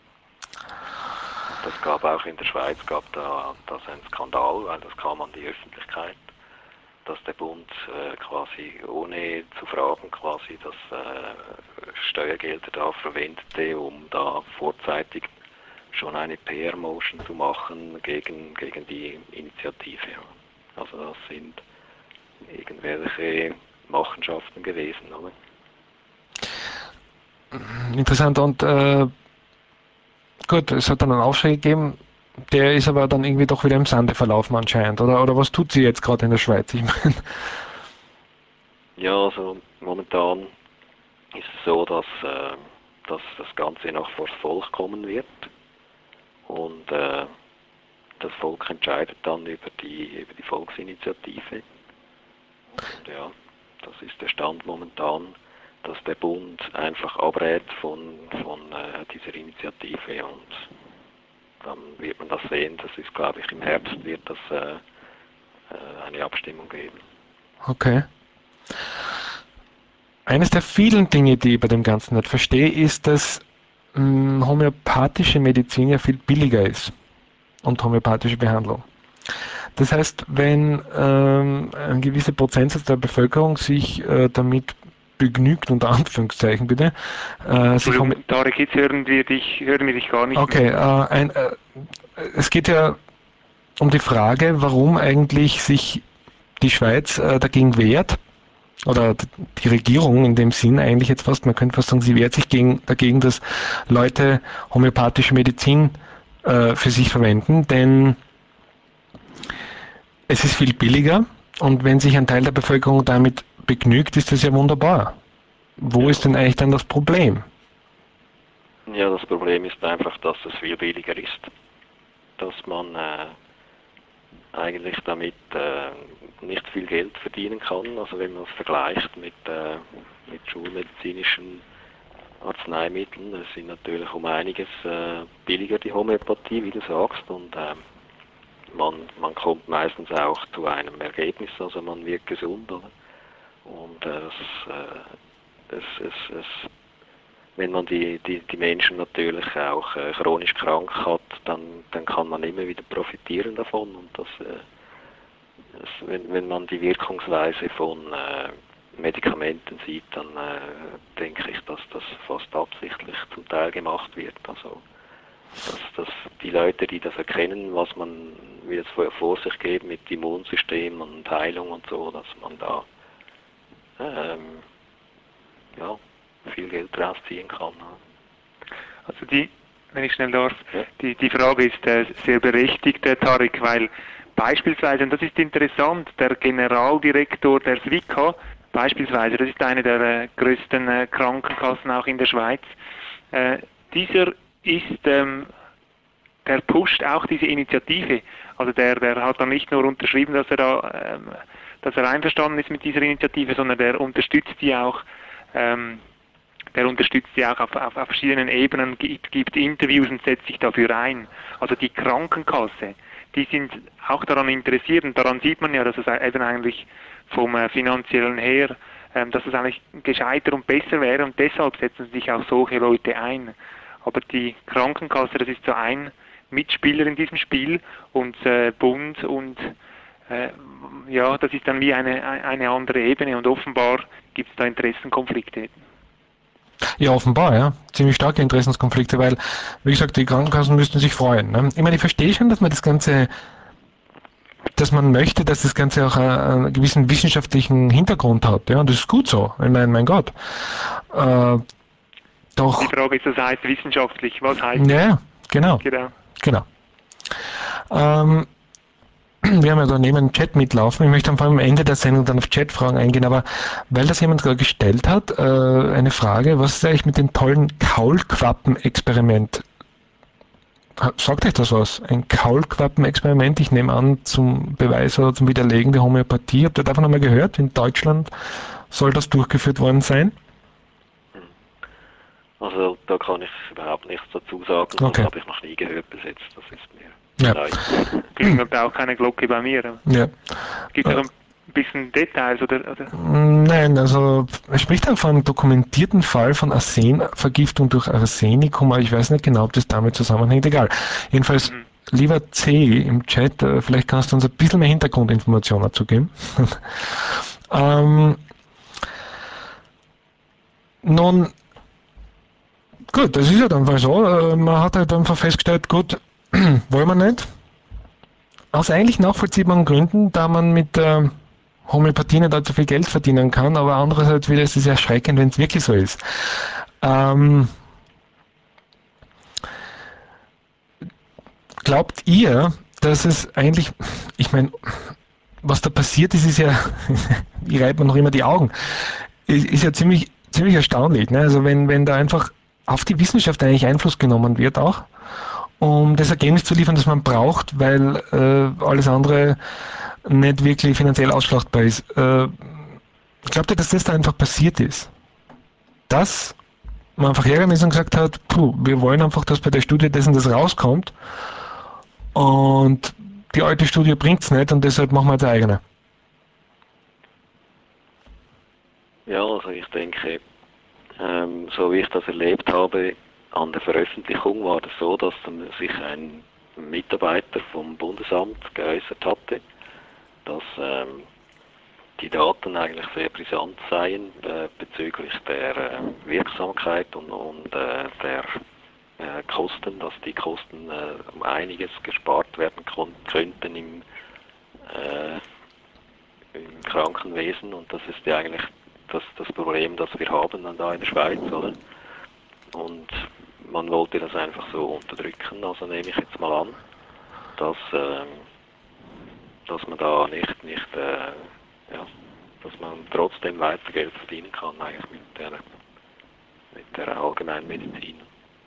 Das gab auch in der Schweiz gab da das einen Skandal, weil das kam an die Öffentlichkeit, dass der Bund äh, quasi ohne zu fragen quasi das äh, Steuergelder da verwendete, um da vorzeitig schon eine P R-Motion zu machen gegen, gegen die Initiative. Also das sind irgendwelche Machenschaften gewesen, oder? Interessant, und äh, gut, es hat dann einen Aufschrei gegeben, der ist aber dann irgendwie doch wieder im Sande verlaufen anscheinend, oder, oder was tut sie jetzt gerade in der Schweiz? Ich meine, Ja, also momentan ist es so, dass, äh, dass das Ganze noch vors Volk kommen wird und äh, das Volk entscheidet dann über die, über die Volksinitiative. Und ja, das ist der Stand momentan, dass der Bund einfach abrät von, von äh, dieser Initiative und dann wird man das sehen. Das ist, glaube ich, im Herbst wird das äh, äh, eine Abstimmung geben. okay. Eines der vielen Dinge, die ich bei dem Ganzen nicht verstehe, ist, dass mh, homöopathische Medizin ja viel billiger ist und homöopathische Behandlung. Das heißt, wenn ähm, ein gewisser Prozentsatz der Bevölkerung sich äh, damit begnügt, unter Anführungszeichen bitte, äh, sich um... Entschuldigung, Tarek, jetzt hören wir dich, hören wir dich gar nicht Okay, mehr. äh, ein, äh, es geht ja um die Frage, warum eigentlich sich die Schweiz äh, dagegen wehrt, oder die Regierung in dem Sinn eigentlich jetzt fast, man könnte fast sagen, sie wehrt sich gegen, dagegen, dass Leute homöopathische Medizin äh, für sich verwenden, denn es ist viel billiger und wenn sich ein Teil der Bevölkerung damit begnügt, ist das ja wunderbar. Wo Ja, ist denn eigentlich dann das Problem? ja, das Problem ist einfach, dass es viel billiger ist, dass man äh, eigentlich damit äh, nicht viel Geld verdienen kann. Also wenn man es vergleicht mit, äh, mit schulmedizinischen Arzneimitteln, das sind natürlich um einiges äh, billiger die Homöopathie, wie du sagst, und äh, man, man kommt meistens auch zu einem Ergebnis, also man wird gesund, oder? Und äh, es, äh, es, es, es, wenn man die, die, die Menschen natürlich auch äh, chronisch krank hat, dann, dann kann man immer wieder profitieren davon und das äh, Das, wenn, wenn man die Wirkungsweise von äh, Medikamenten sieht, dann äh, denke ich, dass das fast absichtlich zum Teil gemacht wird. Also, dass, dass die Leute, die das erkennen, was man, wie es vor, vor sich geht mit Immunsystem und Heilung und so, dass man da ähm, ja, viel Geld rausziehen kann. Also die, wenn ich schnell darf, Ja. die, die Frage ist äh, sehr berechtigt, äh, Tarek, weil beispielsweise, und das ist interessant, der Generaldirektor der S W I C A, beispielsweise, das ist eine der äh, größten äh, Krankenkassen auch in der Schweiz, äh, dieser ist, ähm, der pusht auch diese Initiative. Also der, der hat dann nicht nur unterschrieben, dass er da, ähm, dass er einverstanden ist mit dieser Initiative, sondern der unterstützt die auch, ähm, der unterstützt sie auch auf, auf, auf verschiedenen Ebenen, gibt, gibt Interviews und setzt sich dafür ein. Also die Krankenkasse, die sind auch daran interessiert und daran sieht man ja, dass es eben eigentlich vom äh, finanziellen her, ähm, dass es eigentlich gescheiter und besser wäre und deshalb setzen sich auch solche Leute ein. Aber die Krankenkasse, das ist so ein Mitspieler in diesem Spiel und äh, Bund und äh, ja, das ist dann wie eine, eine andere Ebene und offenbar gibt es da Interessenkonflikte. Ja, offenbar, ja. Ziemlich starke Interessenskonflikte, weil, wie gesagt, die Krankenkassen müssten sich freuen. Ne? Ich meine, ich verstehe schon, dass man das Ganze, dass man möchte, dass das Ganze auch einen, einen gewissen wissenschaftlichen Hintergrund hat, ja, und das ist gut so. Ich meine, mein Gott. Äh, doch. Die Frage ist, was heißt wissenschaftlich? Was heißt? Ja, genau. Genau. Genau. Ähm, Wir haben ja daneben einen Chat mitlaufen. Ich möchte am Ende der Sendung dann auf Chatfragen eingehen, aber weil das jemand gerade gestellt hat, äh, eine Frage, was ist eigentlich mit dem tollen Kaulquappen-Experiment? Sagt euch das was? Ein Kaulquappen-Experiment, ich nehme an, zum Beweis oder zum Widerlegen der Homöopathie. Habt ihr davon einmal gehört? In Deutschland soll das durchgeführt worden sein? Also da kann ich überhaupt nichts dazu sagen. Okay. Das habe ich noch nie gehört bis jetzt. Das ist mir Ja. neu. Klingelt auch keine Glocke bei mir. Ja. Gibt es noch ein bisschen Details oder, oder? Nein, also er spricht dann von einem dokumentierten Fall von Arsenvergiftung durch Arsenikum, aber ich weiß nicht genau, ob das damit zusammenhängt. Egal. Jedenfalls, Mhm. lieber C im Chat, äh, vielleicht kannst du uns ein bisschen mehr Hintergrundinformationen dazu geben. ähm, nun, gut, das ist ja dann mal so. Äh, man hat halt einfach festgestellt, gut, wollen wir nicht. Aus eigentlich nachvollziehbaren Gründen, da man mit äh, Homöopathie nicht allzu viel Geld verdienen kann, aber andererseits wieder ist es erschreckend, wenn es wirklich so ist. Ähm, glaubt ihr, dass es eigentlich, ich meine, was da passiert ist, ist ja, ich reibe mir noch immer die Augen, ist, ist ja ziemlich, ziemlich erstaunlich. Ne? Also wenn, wenn da einfach auf die Wissenschaft eigentlich Einfluss genommen wird auch, um das Ergebnis zu liefern, das man braucht, weil äh, alles andere nicht wirklich finanziell ausschlachtbar ist. Äh, glaubt ihr, dass das da einfach passiert ist? Dass man einfach hergegangen ist und gesagt hat, puh, wir wollen einfach, dass bei der Studie dessen das rauskommt und die alte Studie bringt es nicht und deshalb machen wir jetzt eine eigene. Ja, also ich denke, ähm, so wie ich das erlebt habe, an der Veröffentlichung war das so, dass dann sich ein Mitarbeiter vom Bundesamt geäußert hatte, dass ähm, die Daten eigentlich sehr brisant seien äh, bezüglich der äh, Wirksamkeit und, und äh, der äh, Kosten, dass die Kosten äh, um einiges gespart werden könnten im, äh, im Krankenwesen, und das ist ja eigentlich das, das Problem, das wir haben dann da in der Schweiz, oder? Und man wollte das einfach so unterdrücken, also nehme ich jetzt mal an, dass, äh, dass man da nicht, nicht äh, ja, dass man trotzdem weiter Geld verdienen kann eigentlich mit der, mit der Allgemeinmedizin.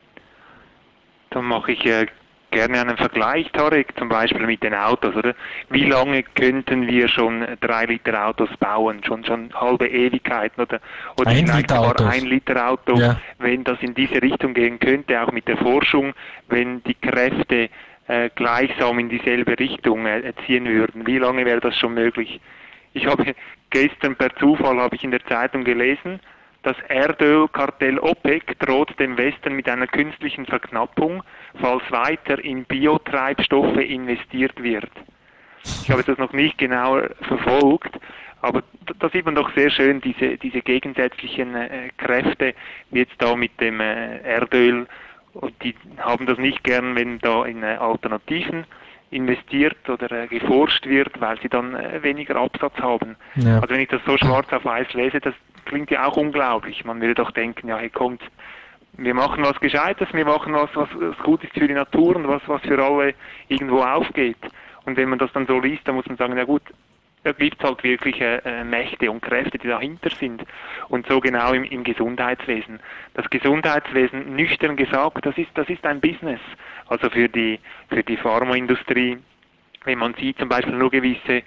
Dann mache ich äh, gerne einen Vergleich, Tarek, zum Beispiel mit den Autos, oder? Wie lange könnten wir schon drei Liter Autos bauen? Schon schon halbe Ewigkeiten oder oder Ein vielleicht Liter sogar Autos. ein Liter Auto, Ja. wenn das in diese Richtung gehen könnte, auch mit der Forschung, wenn die Kräfte äh, gleichsam in dieselbe Richtung äh, ziehen würden. Wie lange wäre das schon möglich? Ich habe gestern per Zufall habe ich in der Zeitung gelesen, das Erdölkartell OPEC droht dem Westen mit einer künstlichen Verknappung, falls weiter in Biotreibstoffe investiert wird. Ich habe das noch nicht genau verfolgt, aber da sieht man doch sehr schön diese, diese gegensätzlichen äh, Kräfte, wie jetzt da mit dem äh, Erdöl, und die haben das nicht gern, wenn da in äh, Alternativen investiert oder äh, geforscht wird, weil sie dann äh, weniger Absatz haben. Ja. Also wenn ich das so schwarz auf weiß lese, das klingt ja auch unglaublich. Man würde doch denken, ja, hey, kommt, wir machen was Gescheites, wir machen was, was, was gut ist für die Natur und was, was für alle irgendwo aufgeht. Und wenn man das dann so liest, dann muss man sagen, na gut, da gibt es halt wirklich äh, Mächte und Kräfte, die dahinter sind. Und so genau im, im Gesundheitswesen. Das Gesundheitswesen, nüchtern gesagt, das ist, das ist ein Business. Also für die, für die Pharmaindustrie, wenn man sieht zum Beispiel nur gewisse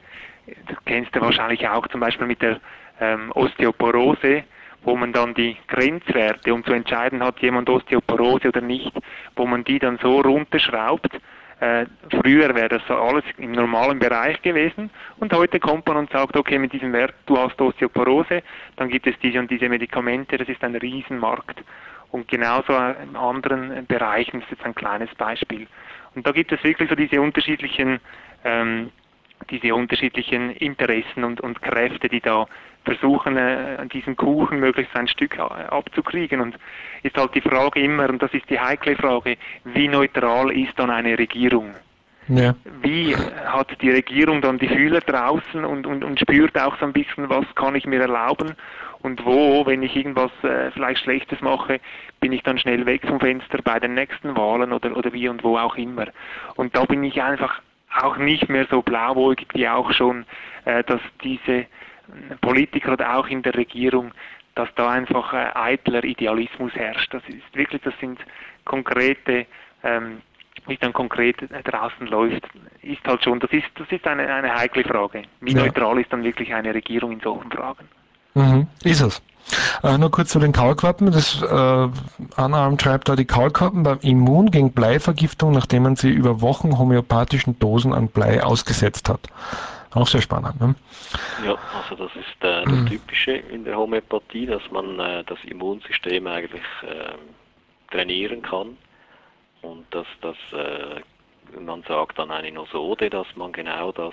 das kennst du wahrscheinlich auch zum Beispiel mit der ähm, Osteoporose, wo man dann die Grenzwerte, um zu entscheiden, hat jemand Osteoporose oder nicht, wo man die dann so runterschraubt. Äh, früher wäre das so alles im normalen Bereich gewesen und heute kommt man und sagt, okay, mit diesem Wert, du hast Osteoporose, dann gibt es diese und diese Medikamente, das ist ein Riesenmarkt. Und genauso in anderen Bereichen, das ist jetzt ein kleines Beispiel. Und da gibt es wirklich so diese unterschiedlichen ähm, diese unterschiedlichen Interessen und, und Kräfte, die da versuchen, äh, an diesem Kuchen möglichst ein Stück äh, abzukriegen. Und ist halt die Frage immer, und das ist die heikle Frage, wie neutral ist dann eine Regierung? Ja. Wie hat die Regierung dann die Fühler draußen und, und, und spürt auch so ein bisschen, was kann ich mir erlauben und wo, wenn ich irgendwas äh, vielleicht Schlechtes mache, bin ich dann schnell weg vom Fenster bei den nächsten Wahlen oder, oder wie und wo auch immer. Und da bin ich einfach auch nicht mehr so blauäugig wie auch schon, äh, dass diese Politiker oder auch in der Regierung, dass da einfach äh, eitler Idealismus herrscht. Das ist wirklich, das sind konkrete, ähm, wie es dann konkret draußen läuft, ist halt schon, das ist, das ist eine, eine heikle Frage. Wie Ja. neutral ist dann wirklich eine Regierung in solchen Fragen? Mhm. Ist es. Äh, nur kurz zu den Kaulquappen. Das äh, Anarm schreibt da, die Kaulquappen beim Immun gegen Bleivergiftung, nachdem man sie über Wochen homöopathischen Dosen an Blei ausgesetzt hat. Auch sehr spannend, ne? Ja, also das ist äh, das Typische in der Homöopathie, dass man äh, das Immunsystem eigentlich äh, trainieren kann und dass das, äh, man sagt dann eine Nosode, dass man genau das,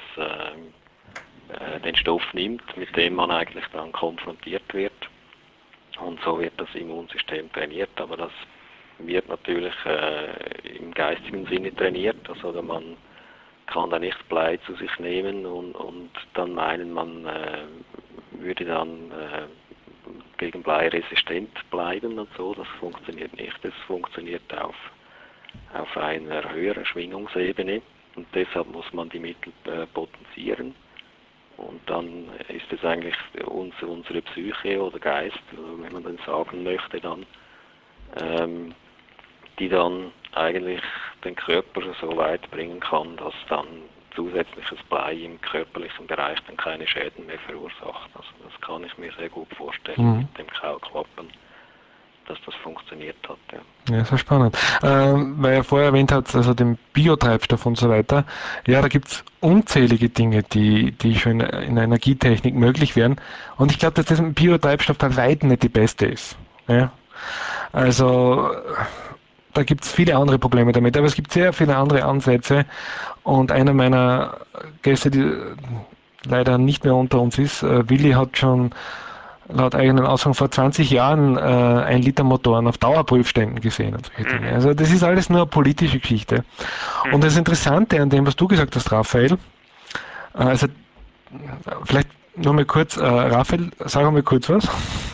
äh, äh, den Stoff nimmt, mit dem man eigentlich dann konfrontiert wird und so wird das Immunsystem trainiert, aber das wird natürlich äh, im geistigen Sinne trainiert, also man kann da nicht Blei zu sich nehmen und, und dann meinen, man äh, würde dann äh, gegen Blei resistent bleiben und so. Das funktioniert nicht. Das funktioniert auf, auf einer höheren Schwingungsebene und deshalb muss man die Mittel äh, potenzieren. Und dann ist es eigentlich uns, unsere Psyche oder Geist, wenn man dann sagen möchte, dann ähm, die dann eigentlich den Körper so weit bringen kann, dass dann zusätzliches Blei im körperlichen Bereich dann keine Schäden mehr verursacht. Also das kann ich mir sehr gut vorstellen Mhm. mit dem Kaulquappen, dass das funktioniert hat. Ja, ja sehr spannend. Ähm, weil er vorher erwähnt hat, also den Biotreibstoff und so weiter. Ja, da gibt's unzählige Dinge, die, die schon in der Energietechnik möglich wären. Und ich glaube, dass das ein Biotreibstoff bei weitem nicht die beste ist. Ja? Also da gibt es viele andere Probleme damit, aber es gibt sehr viele andere Ansätze und einer meiner Gäste, die leider nicht mehr unter uns ist, äh, Willi hat schon laut eigenen Aussagen vor zwanzig Jahren äh, ein Liter Motoren auf Dauerprüfständen gesehen und solche Dinge. Also das ist alles nur eine politische Geschichte. Und das Interessante an dem, was du gesagt hast, Raphael, äh, also vielleicht nur mal kurz, äh, Raphael, sag mal kurz was,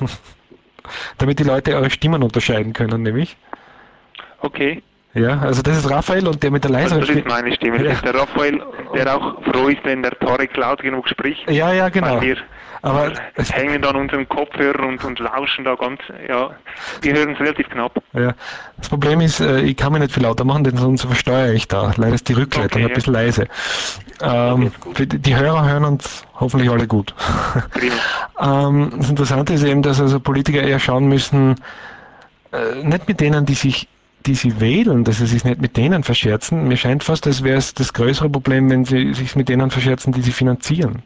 damit die Leute eure Stimmen unterscheiden können, nämlich. Okay. Ja, also das ist Raphael und der mit der Also leiseren das ist Stimme. meine Stimme. Das Ja. ist der Raphael, der auch froh ist, wenn der Tarek laut genug spricht. Ja, ja, genau. Weil wir, Aber wir es, hängen an unseren Kopfhörern und, und lauschen da ganz, ja, wir hören es relativ knapp. ja. Das Problem ist, äh, ich kann mich nicht viel lauter machen, denn sonst versteuere ich da. Leider ist die Rückleitung Okay, ein ja. bisschen leise. Ähm, geht's gut. für die, die Hörer hören uns hoffentlich alle gut. Prima. ähm, das Interessante ist eben, dass also Politiker eher schauen müssen, äh, nicht mit denen, die sich die sie wählen, dass sie sich nicht mit denen verscherzen. Mir scheint fast, als wäre es das größere Problem, wenn sie sich mit denen verscherzen, die sie finanzieren.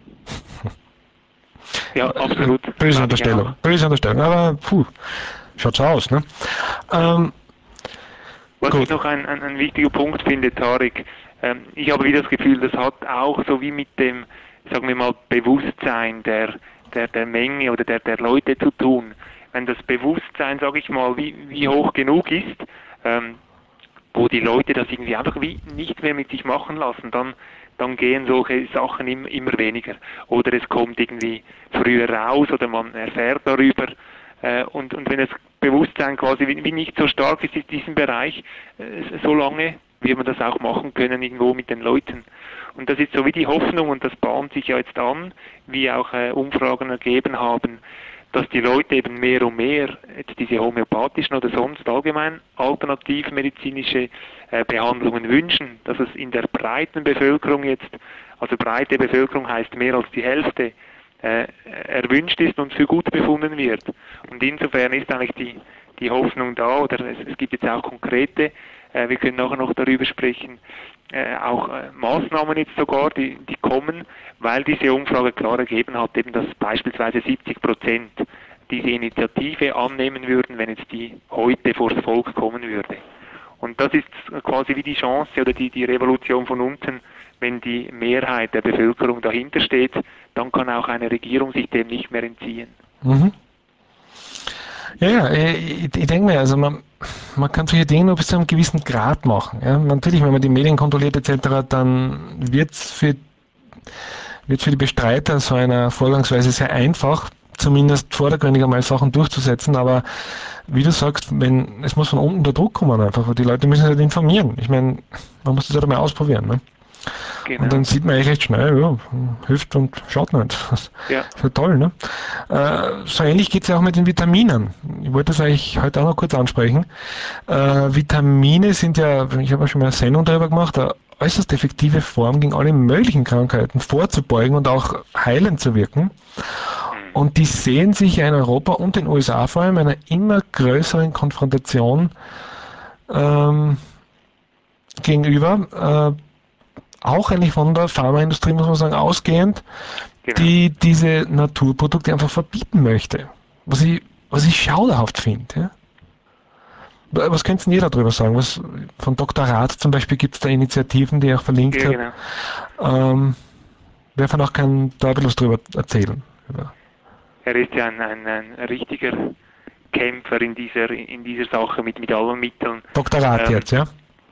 Ja, absolut. Böse Glaube ich Unterstellung. auch. Böse Unterstellung. Aber puh, schaut so aus, ne? Ähm, Was ich gut. noch ein, ein, ein wichtiger Punkt finde, Tarek, ähm, ich habe wieder das Gefühl, das hat auch so wie mit dem, sagen wir mal, Bewusstsein der, der, der Menge oder der, der Leute zu tun. Wenn das Bewusstsein, sage ich mal, wie, wie hoch genug ist, ähm, wo die Leute das irgendwie einfach wie nicht mehr mit sich machen lassen, dann, dann gehen solche Sachen immer, immer weniger. Oder es kommt irgendwie früher raus oder man erfährt darüber. Äh, und, und wenn das Bewusstsein quasi wie, wie nicht so stark ist in diesem Bereich, äh, so lange wird man das auch machen können irgendwo mit den Leuten. Und das ist so wie die Hoffnung und das bahnt sich ja jetzt an, wie auch äh, Umfragen ergeben haben, dass die Leute eben mehr und mehr jetzt diese homöopathischen oder sonst allgemein alternativmedizinische äh, Behandlungen wünschen, dass es in der breiten Bevölkerung jetzt also breite Bevölkerung heißt mehr als die Hälfte, äh, erwünscht ist und für gut befunden wird. Und insofern ist eigentlich die, die Hoffnung da, oder es, es gibt jetzt auch konkrete, äh, wir können nachher noch darüber sprechen, äh, auch äh, Maßnahmen jetzt sogar, die, die kommen, weil diese Umfrage klar ergeben hat, eben dass beispielsweise siebzig Prozent diese Initiative annehmen würden, wenn jetzt die heute vors Volk kommen würde. Und das ist quasi wie die Chance oder die, die Revolution von unten, wenn die Mehrheit der Bevölkerung dahinter steht, dann kann auch eine Regierung sich dem nicht mehr entziehen. Mhm. Ja, ja, ich, ich denke mir, also man, man kann solche Dinge nur bis zu einem gewissen Grad machen. Ja. Natürlich, wenn man die Medien kontrolliert et cetera, dann wird es für, wird's für die Bestreiter so einer Vorgangsweise sehr einfach, zumindest vordergründig einmal Sachen durchzusetzen, aber wie du sagst, wenn es muss von unten der Druck kommen einfach, weil die Leute müssen sich halt informieren. Ich meine, man muss das halt einmal ausprobieren. Ne? Genau. Und dann sieht man eigentlich recht schnell, ja, hilft und schaut nicht. Das Ja. ist ja toll, ne? Äh, so ähnlich geht es ja auch mit den Vitaminen. Ich wollte das eigentlich heute auch noch kurz ansprechen. Äh, Vitamine sind ja, ich habe ja schon mal eine Sendung darüber gemacht, eine äußerst effektive Form gegen alle möglichen Krankheiten vorzubeugen und auch heilend zu wirken. Und die sehen sich ja in Europa und den U S A vor allem einer immer größeren Konfrontation ähm, gegenüber, äh, auch eigentlich von der Pharmaindustrie, muss man sagen, ausgehend, Genau. die diese Naturprodukte einfach verbieten möchte. Was ich, was ich schauderhaft finde. Ja? Was könntest ihr darüber sagen? Was, von Doktor Rath zum Beispiel gibt es da Initiativen, die ich auch verlinkt Ja, habe. genau. Ähm, darf man auch kein Teufels drüber erzählen. Ja. Er ist ja ein, ein, ein richtiger Kämpfer in dieser, in dieser Sache mit, mit allen Mitteln. Doktor Rath Ähm, jetzt, ja?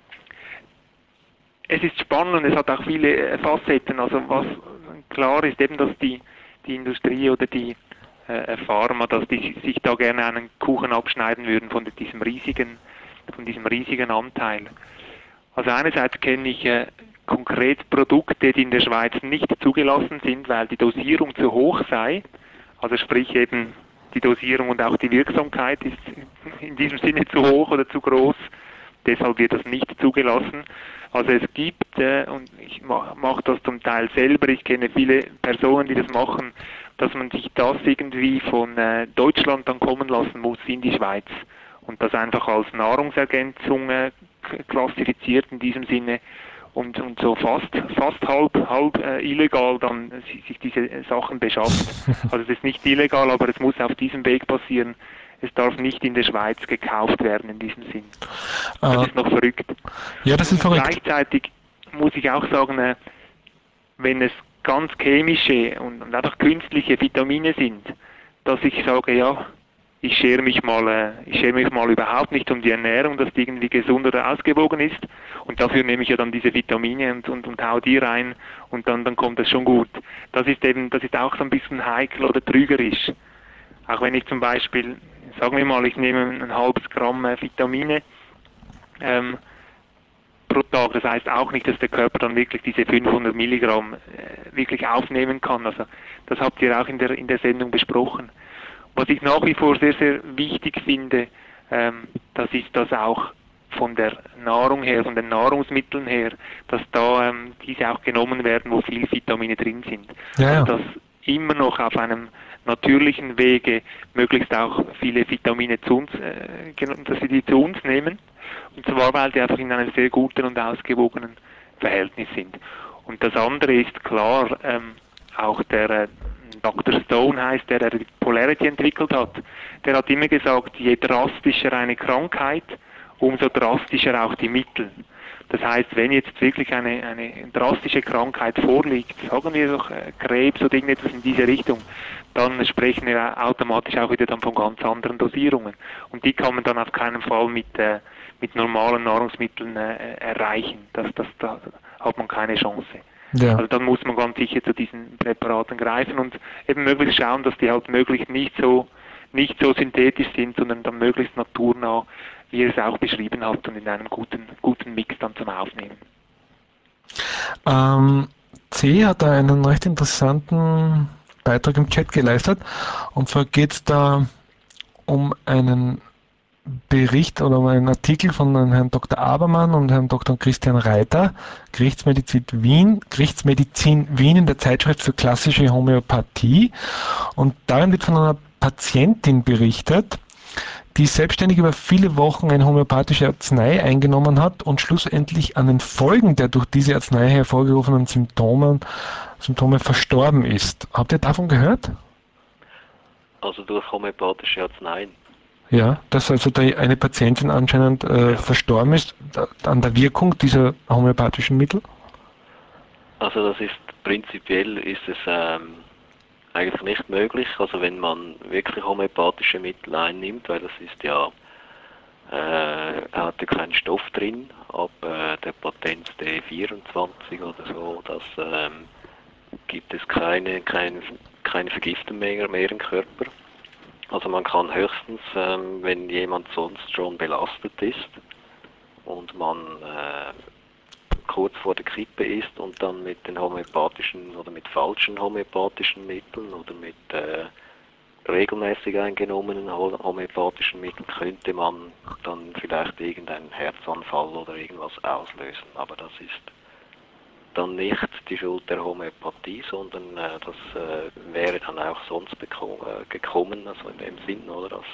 Es ist spannend und es hat auch viele Facetten. Also was klar ist eben, dass die, die Industrie oder die äh, Pharma, dass die sich da gerne einen Kuchen abschneiden würden von diesem riesigen, von diesem riesigen Anteil. Also einerseits kenne ich äh, konkret Produkte, die in der Schweiz nicht zugelassen sind, weil die Dosierung zu hoch sei. Also sprich eben die Dosierung und auch die Wirksamkeit ist in diesem Sinne zu hoch oder zu groß. Deshalb wird das nicht zugelassen. Also es gibt, äh, und ich mache mach das zum Teil selber, ich kenne viele Personen, die das machen, dass man sich das irgendwie von äh, Deutschland dann kommen lassen muss in die Schweiz und das einfach als Nahrungsergänzung äh, klassifiziert in diesem Sinne und, und so fast fast halb halb äh, illegal dann sich diese Sachen beschafft. Also es ist nicht illegal, aber es muss auf diesem Weg passieren. Es darf nicht in der Schweiz gekauft werden in diesem Sinn. Das Äh, ist noch verrückt. ja, das ist Und verrückt. gleichzeitig muss ich auch sagen, äh, wenn es ganz chemische und, und einfach künstliche Vitamine sind, dass ich sage, ja, ich schere mich mal, äh, ich schere mich mal überhaupt nicht um die Ernährung, dass die irgendwie gesund oder ausgewogen ist. Und dafür nehme ich ja dann diese Vitamine und, und, und hau die rein und dann, dann kommt das schon gut. Das ist eben, das ist auch so ein bisschen heikel oder trügerisch. Auch wenn ich zum Beispiel, sagen wir mal, ich nehme ein halbes Gramm äh, Vitamine ähm, pro Tag, das heißt auch nicht, dass der Körper dann wirklich diese fünfhundert Milligramm äh, wirklich aufnehmen kann. Also das habt ihr auch in der in der Sendung besprochen. Was ich nach wie vor sehr, sehr wichtig finde, ähm, das ist das auch von der Nahrung her, von den Nahrungsmitteln her, dass da ähm, diese auch genommen werden, wo viel Vitamine drin sind. Ja, also ja. dass immer noch auf einem natürlichen Wege möglichst auch viele Vitamine zu uns, äh, dass wir die zu uns nehmen. Und zwar, weil die einfach in einem sehr guten und ausgewogenen Verhältnis sind. Und das andere ist klar, ähm, auch der äh, Doktor Stone heißt der, der die Polarity entwickelt hat, der hat immer gesagt, je drastischer eine Krankheit, umso drastischer auch die Mittel. Das heißt, wenn jetzt wirklich eine, eine drastische Krankheit vorliegt, sagen wir doch äh, Krebs oder irgendetwas in diese Richtung, dann sprechen wir automatisch auch wieder dann von ganz anderen Dosierungen. Und die kann man dann auf keinen Fall mit, äh, mit normalen Nahrungsmitteln äh, erreichen. Das, das, da hat man keine Chance. Ja. Also dann muss man ganz sicher zu diesen Präparaten greifen und eben möglichst schauen, dass die halt möglichst nicht so nicht so synthetisch sind, sondern dann möglichst naturnah, wie er es auch beschrieben hat und in einem guten guten Mix dann zum Aufnehmen. Ähm, C hat da einen recht interessanten Beitrag im Chat geleistet und zwar geht es da um einen Bericht oder um einen Artikel von Herrn Doktor Abermann und Herrn Doktor Christian Reiter, Gerichtsmedizin Wien, Gerichtsmedizin Wien in der Zeitschrift für klassische Homöopathie. Und darin wird von einer Patientin berichtet, die selbstständig über viele Wochen eine homöopathische Arznei eingenommen hat und schlussendlich an den Folgen der durch diese Arznei hervorgerufenen Symptomen, Symptome verstorben ist. Habt ihr davon gehört? Also durch homöopathische Arzneien. Ja, dass also da eine Patientin anscheinend äh, Ja. verstorben ist da, an der Wirkung dieser homöopathischen Mittel? Also das ist prinzipiell ist es ähm, eigentlich nicht möglich. Also wenn man wirklich homöopathische Mittel einnimmt, weil das ist ja äh, er hat ja keinen Stoff drin, ab äh, der Potenz D vierundzwanzig oder so, das ähm, gibt es keine, keine, keine Vergiftung mehr, mehr im Körper. Also man kann höchstens, ähm, wenn jemand sonst schon belastet ist und man äh, kurz vor der Kippe ist und dann mit den homöopathischen oder mit falschen homöopathischen Mitteln oder mit äh, regelmäßig eingenommenen homöopathischen Mitteln könnte man dann vielleicht irgendeinen Herzanfall oder irgendwas auslösen. Aber das ist dann nicht die Schuld der Homöopathie, sondern äh, das äh, wäre dann auch sonst äh, gekommen, also in dem Sinn, oder, dass,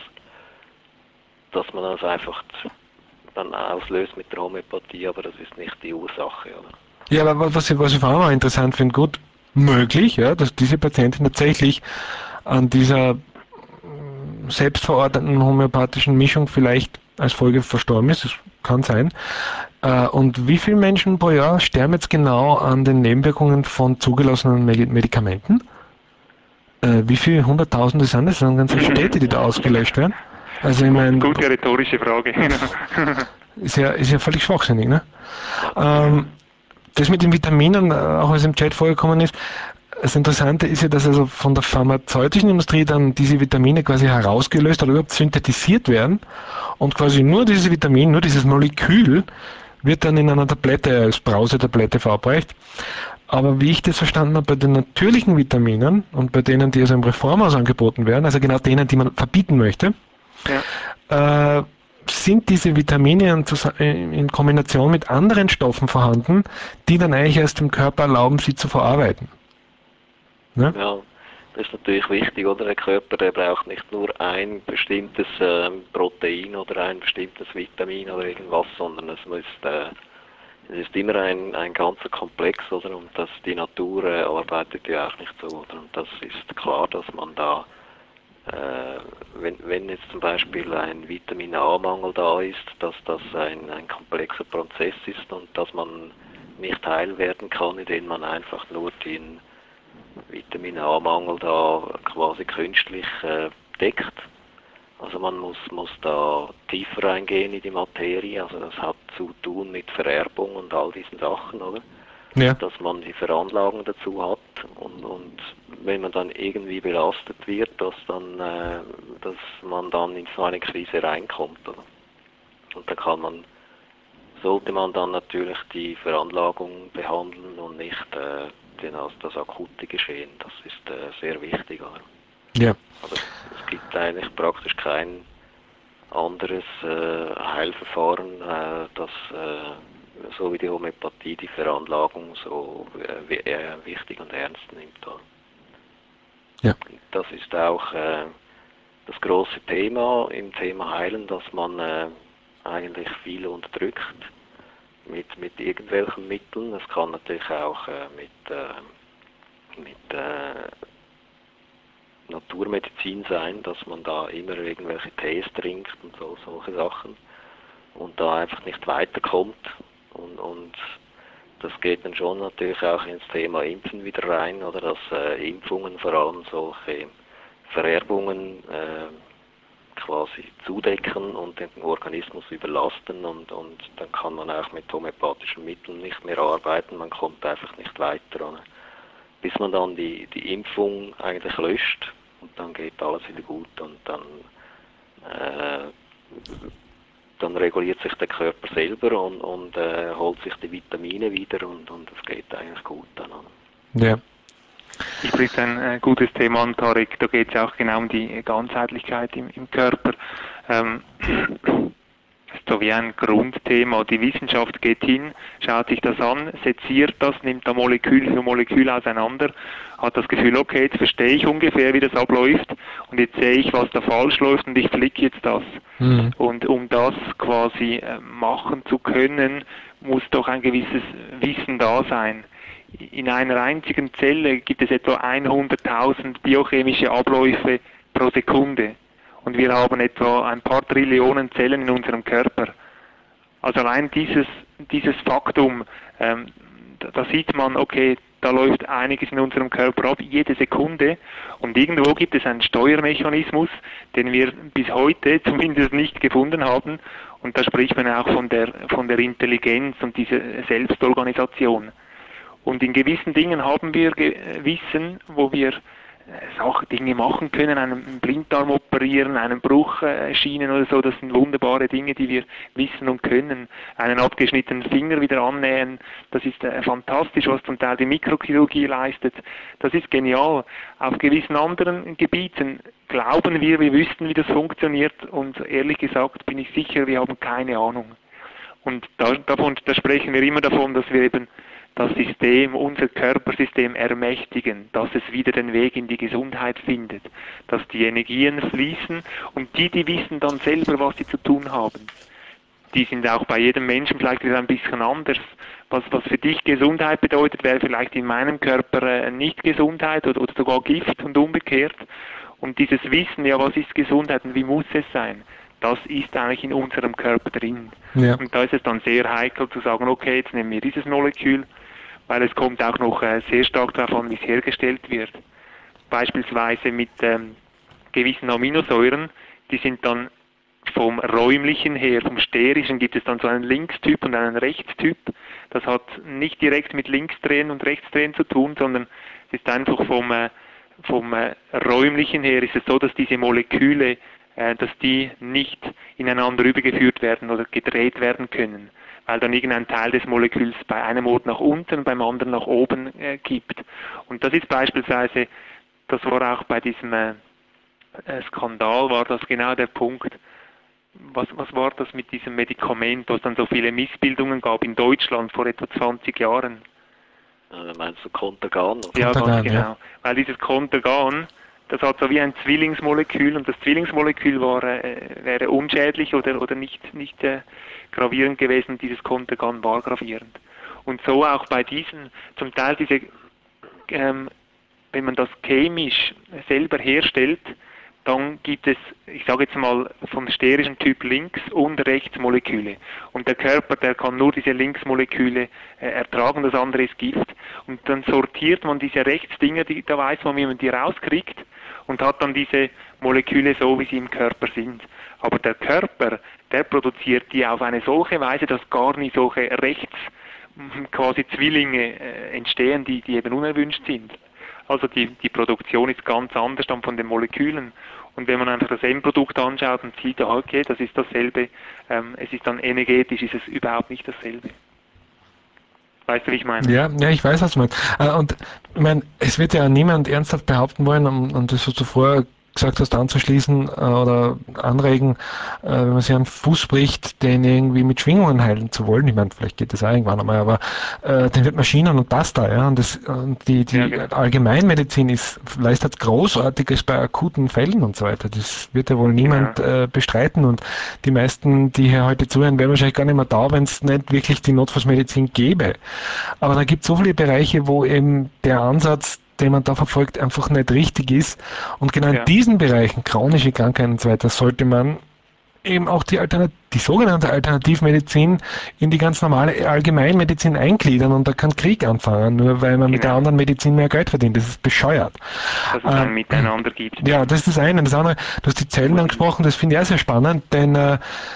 dass man das einfach dann auslöst mit der Homöopathie, aber das ist nicht die Ursache, oder? Ja, aber was ich, was ich vor allem auch interessant finde, gut möglich, ja, dass diese Patientin tatsächlich an dieser selbstverordneten homöopathischen Mischung vielleicht als Folge verstorben ist, das kann sein. Äh, und wie viele Menschen pro Jahr sterben jetzt genau an den Nebenwirkungen von zugelassenen Medikamenten? Äh, wie viele Hunderttausende sind das? Das sind ganze Städte, die da ausgelöscht werden. Also ich meine, Gute rhetorische Frage. ist ja, ist ja völlig schwachsinnig, ne? Ja. Ähm, das mit den Vitaminen, auch was im Chat vorgekommen ist, das Interessante ist ja, dass also von der pharmazeutischen Industrie dann diese Vitamine quasi herausgelöst oder überhaupt synthetisiert werden und quasi nur dieses Vitamin, nur dieses Molekül wird dann in einer Tablette als Brausetablette verabreicht. Aber wie ich das verstanden habe, bei den natürlichen Vitaminen und bei denen, die also im Reformhaus angeboten werden, also genau denen, die man verbieten möchte, Ja. äh, sind diese Vitamine in, in Kombination mit anderen Stoffen vorhanden, die dann eigentlich erst dem Körper erlauben, sie zu verarbeiten. Ne? Ja, das ist natürlich wichtig, oder? Der Körper, der braucht nicht nur ein bestimmtes ähm, Protein oder ein bestimmtes Vitamin oder irgendwas, sondern es muss äh, es ist immer ein, ein ganzer Komplex, oder? Und das, die Natur äh, arbeitet ja auch nicht so, oder? Und das ist klar, dass man da, äh, wenn, wenn jetzt zum Beispiel ein Vitamin A-Mangel da ist, dass das ein, ein komplexer Prozess ist und dass man nicht heil werden kann, indem man einfach nur den Vitamin A-Mangel da quasi künstlich äh, deckt. Also man muss, muss da tiefer reingehen in die Materie, also das hat zu tun mit Vererbung und all diesen Sachen, oder? Ja. Dass man die Veranlagung dazu hat und, und wenn man dann irgendwie belastet wird, dass dann, äh, dass man dann in so eine Krise reinkommt, oder? Und da kann man, sollte man dann natürlich die Veranlagung behandeln und nicht äh, den, also das akute Geschehen. Das ist äh, sehr wichtig, oder? Ja. Aber es gibt eigentlich praktisch kein anderes äh, Heilverfahren, äh, das äh, so wie die Homöopathie die Veranlagung so äh, äh, wichtig und ernst nimmt. Oder? Ja. Das ist auch äh, das große Thema im Thema Heilen, dass man äh, eigentlich viel unterdrückt mit, mit irgendwelchen Mitteln. Es kann natürlich auch äh, mit, äh, mit äh, Naturmedizin sein, dass man da immer irgendwelche Tees trinkt und so, solche Sachen und da einfach nicht weiterkommt und, und das geht dann schon natürlich auch ins Thema Impfen wieder rein, oder dass äh, Impfungen vor allem solche Vererbungen äh, quasi zudecken und den Organismus überlasten und, und dann kann man auch mit homöopathischen Mitteln nicht mehr arbeiten, man kommt einfach nicht weiter, oder? Bis man dann die, die Impfung eigentlich löscht und dann geht alles wieder gut und dann, äh, dann reguliert sich der Körper selber und, und äh, holt sich die Vitamine wieder und, und es geht eigentlich gut dann. Ja. Ich bringe ein äh, gutes Thema an, Tarek. Da geht es auch genau um die Ganzheitlichkeit im, im Körper. Ähm, Das ist so wie ein Grundthema. Die Wissenschaft geht hin, schaut sich das an, seziert das, nimmt da Molekül für Molekül auseinander, hat das Gefühl, okay, jetzt verstehe ich ungefähr, wie das abläuft und jetzt sehe ich, was da falsch läuft und ich flicke jetzt das. Mhm. Und um das quasi äh, machen zu können, muss doch ein gewisses Wissen da sein. In einer einzigen Zelle gibt es etwa hunderttausend biochemische Abläufe pro Sekunde. Und wir haben etwa ein paar Trillionen Zellen in unserem Körper. Also allein dieses, dieses Faktum, ähm, da, da sieht man, okay, da läuft einiges in unserem Körper ab, jede Sekunde. Und irgendwo gibt es einen Steuermechanismus, den wir bis heute zumindest nicht gefunden haben. Und da spricht man auch von der, von der Intelligenz und dieser Selbstorganisation. Und in gewissen Dingen haben wir Wissen, wo wir Sachen, Dinge machen können, einen Blinddarm operieren, einen Bruch äh, schienen oder so, das sind wunderbare Dinge, die wir wissen und können. Einen abgeschnittenen Finger wieder annähen, das ist äh, fantastisch, was zum Teil die Mikrochirurgie leistet. Das ist genial. Auf gewissen anderen Gebieten glauben wir, wir wüssten, wie das funktioniert und ehrlich gesagt bin ich sicher, wir haben keine Ahnung. Und da, davon, da sprechen wir immer davon, dass wir eben das System, unser Körpersystem ermächtigen, dass es wieder den Weg in die Gesundheit findet, dass die Energien fließen und die, die wissen dann selber, was sie zu tun haben. Die sind auch bei jedem Menschen vielleicht wieder ein bisschen anders. Was, was für dich Gesundheit bedeutet, wäre vielleicht in meinem Körper äh, nicht Gesundheit oder, oder sogar Gift und umgekehrt. Und dieses Wissen, ja, was ist Gesundheit und wie muss es sein, das ist eigentlich in unserem Körper drin. Ja. Und da ist es dann sehr heikel zu sagen, okay, jetzt nehmen wir dieses Molekül, weil es kommt auch noch äh, sehr stark darauf an, wie es hergestellt wird. Beispielsweise mit ähm, gewissen Aminosäuren, die sind dann vom räumlichen her, vom sterischen, gibt es dann so einen Linkstyp und einen Rechtstyp. Das hat nicht direkt mit Linksdrehen und Rechtsdrehen zu tun, sondern es ist einfach vom, äh, vom äh, räumlichen her ist es so, dass diese Moleküle, äh, dass die nicht ineinander übergeführt werden oder gedreht werden können, weil dann irgendein Teil des Moleküls bei einem Ort nach unten, beim anderen nach oben äh, kippt. Und das ist beispielsweise, das war auch bei diesem äh, Skandal, war das genau der Punkt. Was, was war das mit diesem Medikament, wo es dann so viele Missbildungen gab in Deutschland vor etwa zwanzig Jahren? Äh, meinst du Contergan? Ja, Contergan, ganz genau. Ja. Weil dieses Contergan, das hat so wie ein Zwillingsmolekül und das Zwillingsmolekül war, äh, wäre unschädlich oder, oder nicht, nicht äh, gravierend gewesen, dieses Contergan war gravierend. Und so auch bei diesen, zum Teil diese, ähm, wenn man das chemisch selber herstellt, dann gibt es, ich sage jetzt mal, vom sterischen Typ Links- und Rechtsmoleküle. Und der Körper, der kann nur diese Linksmoleküle äh, ertragen, das andere ist Gift. Und dann sortiert man diese Rechtsdinger, die, da weiß man, wie man die rauskriegt und hat dann diese Moleküle so, wie sie im Körper sind. Aber der Körper, der produziert die auf eine solche Weise, dass gar nicht solche Rechts, quasi Zwillinge äh, entstehen, die, die eben unerwünscht sind. Also die, die Produktion ist ganz anders dann von den Molekülen. Und wenn man einfach das Endprodukt anschaut und sieht, okay, das ist dasselbe, ähm, es ist dann energetisch, ist es überhaupt nicht dasselbe. Weißt du, wie ich meine? Ja, ja, ich weiß, was du meinst. Und ich meine, es wird ja niemand ernsthaft behaupten wollen, um, um das, was du vorher gesagt hast, anzuschließen äh, oder anregen, äh, wenn man sich einen Fuß bricht, den irgendwie mit Schwingungen heilen zu wollen. Ich meine, vielleicht geht das auch irgendwann einmal, aber äh, den wird Maschinen und Basta, ja. Und, das, und die, die ja, genau. Allgemeinmedizin ist leistet Großartiges bei akuten Fällen und so weiter. Das wird ja wohl niemand genau. äh, bestreiten. Und die meisten, die hier heute zuhören, wären wahrscheinlich gar nicht mehr da, wenn es nicht wirklich die Notfallsmedizin gäbe. Aber da gibt es so viele Bereiche, wo eben der Ansatz, den man da verfolgt, einfach nicht richtig ist. Und genau ja. in diesen Bereichen, chronische Krankheiten und so weiter, sollte man eben auch die, Alternat- die sogenannte Alternativmedizin in die ganz normale Allgemeinmedizin eingliedern und da kann Krieg anfangen, nur weil man genau. mit der anderen Medizin mehr Geld verdient. Das ist bescheuert. Dass es ähm, ein Miteinander gibt. Ja, das ist das eine. Das andere, du hast die Zellen angesprochen, das finde ich auch sehr spannend, denn äh,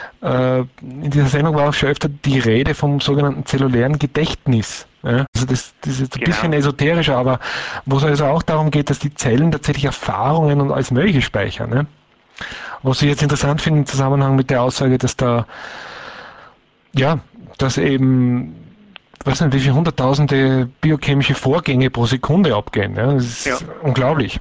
in dieser Sendung war auch schon öfter die Rede vom sogenannten zellulären Gedächtnis. Ja, also das, das ist jetzt ein genau. bisschen esoterischer, aber wo es also auch darum geht, dass die Zellen tatsächlich Erfahrungen und alles Mögliche speichern. Ne? Was ich jetzt interessant finde im Zusammenhang mit der Aussage, dass da, ja, dass eben weiß nicht, wie viele hunderttausende biochemische Vorgänge pro Sekunde abgehen. Ja? Das ist Ja. unglaublich.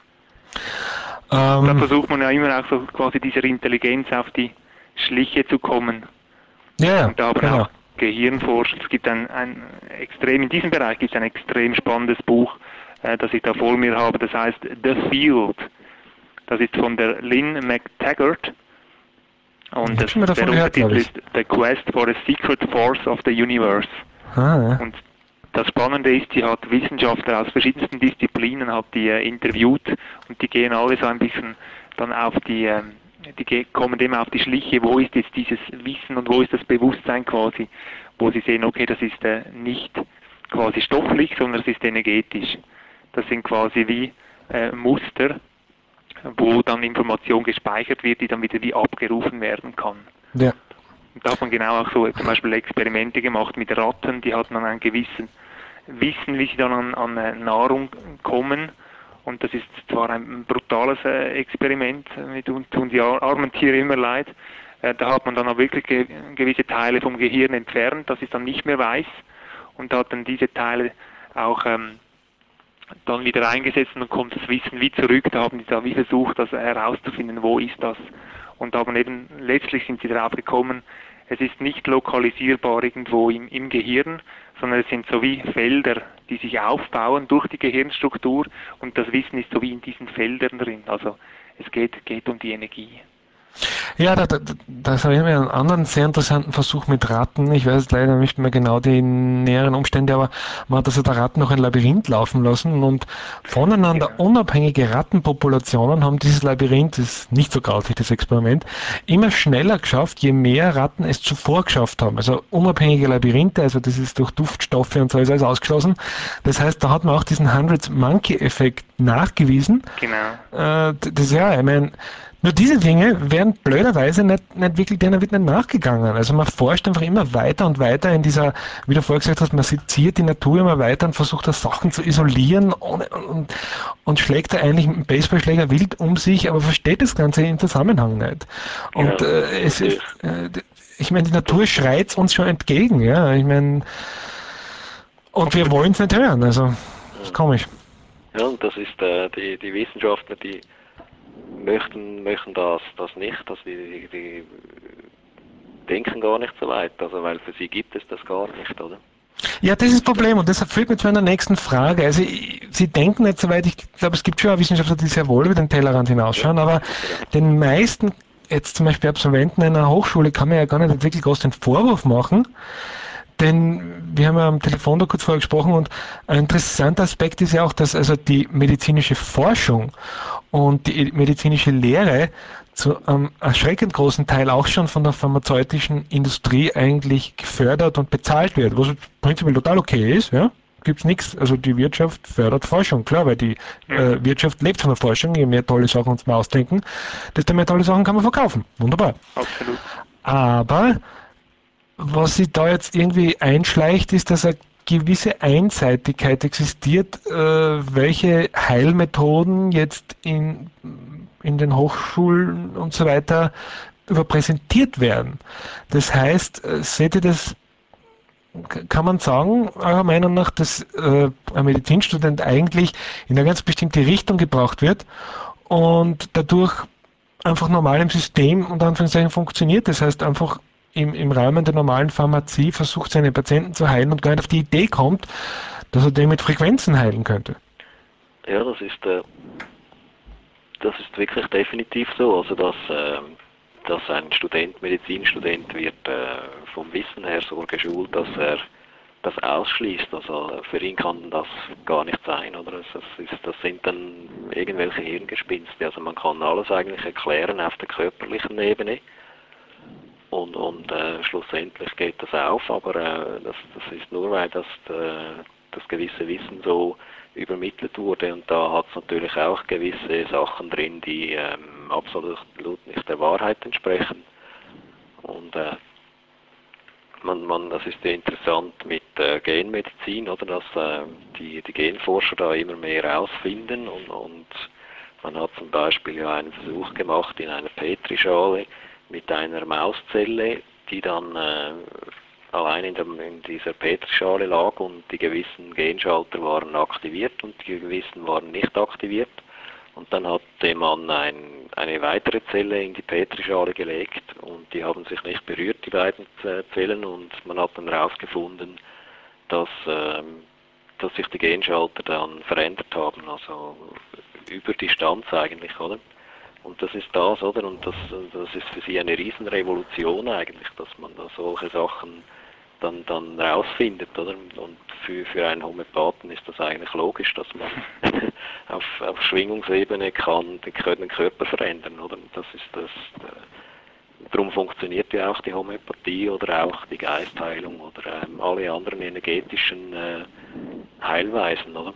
Da Ähm, versucht man ja immer auch so quasi dieser Intelligenz auf die Schliche zu kommen. ja, ja, Und da haben genau. auch Gehirnforscher, es gibt ein, ein extrem, in diesem Bereich gibt es ein extrem spannendes Buch, äh, das ich da vor mir habe, das heißt The Field. Das ist von der Lynn McTaggart. Ich Und habe das, schon mal davon der gehört, Untertitel glaube ich. ist The Quest for a Secret Force of the Universe. Ah, ja. Und das Spannende ist, sie hat Wissenschaftler aus verschiedensten Disziplinen hat die äh, interviewt und die gehen alle so ein bisschen dann auf die, ähm, die ge- kommen dem auf die Schliche, wo ist jetzt dieses Wissen und wo ist das Bewusstsein quasi, wo sie sehen, okay, das ist äh, nicht quasi stofflich, sondern es ist energetisch. Das sind quasi wie äh, Muster, wo dann Information gespeichert wird, die dann wieder wie abgerufen werden kann. Ja. Und da hat man genau auch so zum Beispiel Experimente gemacht mit Ratten, die hatten dann einen gewissen Wissen, wie sie dann an, an äh, Nahrung kommen. Und das ist zwar ein brutales äh, Experiment, mir tun, tun die armen Tiere immer leid. Äh, da hat man dann auch wirklich ge gewisse Teile vom Gehirn entfernt, dass es dann nicht mehr weiß. Und da hat dann diese Teile auch ähm, dann wieder eingesetzt und dann kommt das Wissen wie zurück. Da haben die da wie versucht, das herauszufinden, wo ist das. Und haben eben, letztlich sind sie darauf gekommen, es ist nicht lokalisierbar irgendwo im, im Gehirn, sondern es sind so wie Felder, die sich aufbauen durch die Gehirnstruktur und das Wissen ist so wie in diesen Feldern drin. Also es geht, geht um die Energie. Ja, da, da, das habe ich mir einen anderen sehr interessanten Versuch mit Ratten. Ich weiß leider nicht mehr genau die näheren Umstände, aber man hat also der Ratten noch ein Labyrinth laufen lassen und voneinander Genau. unabhängige Rattenpopulationen haben dieses Labyrinth, das ist nicht so grauslich, das Experiment, immer schneller geschafft, je mehr Ratten es zuvor geschafft haben. Also unabhängige Labyrinthe, also das ist durch Duftstoffe und so ist alles ausgeschlossen. Das heißt, da hat man auch diesen Hundreds-Monkey-Effekt nachgewiesen. Genau. Äh, das, ja, ich meine, nur diese Dinge werden blöderweise nicht, nicht wirklich, denen wird nicht nachgegangen. Also man forscht einfach immer weiter und weiter in dieser, wie du vorher gesagt hast, man seziert die Natur immer weiter und versucht da Sachen zu isolieren ohne, und, und schlägt da eigentlich mit dem Baseballschläger wild um sich, aber versteht das Ganze im Zusammenhang nicht. Und Genau, das äh, ist es ist, natürlich, äh, ich meine, die Natur das, schreit uns schon entgegen, ja. Ich meine, und wir wollen es nicht hören, also das ist komisch. ja, und das ist äh, die, die Wissenschaftler, die möchten, möchten das, das nicht, dass die, die denken gar nicht so weit, also weil für sie gibt es das gar nicht, oder? Ja, das ist das Problem und deshalb führt mich zu einer nächsten Frage. Also ich, Sie denken nicht so weit, ich glaube, es gibt schon auch Wissenschaftler, die sehr wohl über den Tellerrand Ja, hinausschauen, aber sicher, ja. den meisten, jetzt zum Beispiel Absolventen einer Hochschule, kann man ja gar nicht wirklich groß den Vorwurf machen, denn wir haben ja am Telefon da kurz vorher gesprochen und ein interessanter Aspekt ist ja auch, dass also die medizinische Forschung und die medizinische Lehre zu einem erschreckend großen Teil auch schon von der pharmazeutischen Industrie eigentlich gefördert und bezahlt wird, was prinzipiell total okay ist, ja. Gibt's nichts, also die Wirtschaft fördert Forschung, klar, weil die äh, Mhm. Wirtschaft lebt von der Forschung, je mehr tolle Sachen uns mal ausdenken, desto mehr tolle Sachen kann man verkaufen. Wunderbar. Absolut. Aber was sich da jetzt irgendwie einschleicht, ist, dass eine gewisse Einseitigkeit existiert, äh, welche Heilmethoden jetzt in, in den Hochschulen und so weiter überpräsentiert werden. Das heißt, äh, seht ihr das, kann man sagen, eurer Meinung nach, dass äh, ein Medizinstudent eigentlich in eine ganz bestimmte Richtung gebracht wird und dadurch einfach normal im System unter Anführungszeichen funktioniert. Das heißt einfach im, im Rahmen der normalen Pharmazie versucht, seine Patienten zu heilen und gar nicht auf die Idee kommt, dass er den mit Frequenzen heilen könnte. Ja, das ist, äh, das ist wirklich definitiv so, also dass, äh, dass ein Student, Medizinstudent wird äh, vom Wissen her so geschult, dass er das ausschließt. Also für ihn kann das gar nicht sein, oder? Das, ist, das sind dann irgendwelche Hirngespinste. Also man kann alles eigentlich erklären auf der körperlichen Ebene und, und äh, schlussendlich geht das auf, aber äh, das, das ist nur, weil das, äh, das gewisse Wissen so übermittelt wurde und da hat es natürlich auch gewisse Sachen drin, die ähm, absolut nicht der Wahrheit entsprechen. Und äh, Man, man, das ist ja interessant mit äh, Genmedizin, oder, dass äh, die, die Genforscher da immer mehr herausfinden und, und man hat zum Beispiel ja einen Versuch gemacht in einer Petrischale mit einer Mauszelle, die dann äh, allein in, dem, in dieser Petrischale lag und die gewissen Genschalter waren aktiviert und die gewissen waren nicht aktiviert. Und dann hatte man ein, eine weitere Zelle in die Petrischale gelegt und die haben sich nicht berührt, die beiden Zellen, und man hat dann herausgefunden, dass, ähm, dass sich die Genschalter dann verändert haben, also über Distanz eigentlich, oder? Und das ist das, oder? Und das, das ist für sie eine Riesenrevolution eigentlich, dass man da solche Sachen dann, dann rausfindet, oder? Und für, für einen Homöopathen ist das eigentlich logisch, dass man auf, auf Schwingungsebene kann den Körper verändern, oder? Und das ist das, darum funktioniert ja auch die Homöopathie oder auch die Geistheilung oder ähm, alle anderen energetischen äh, Heilweisen, oder?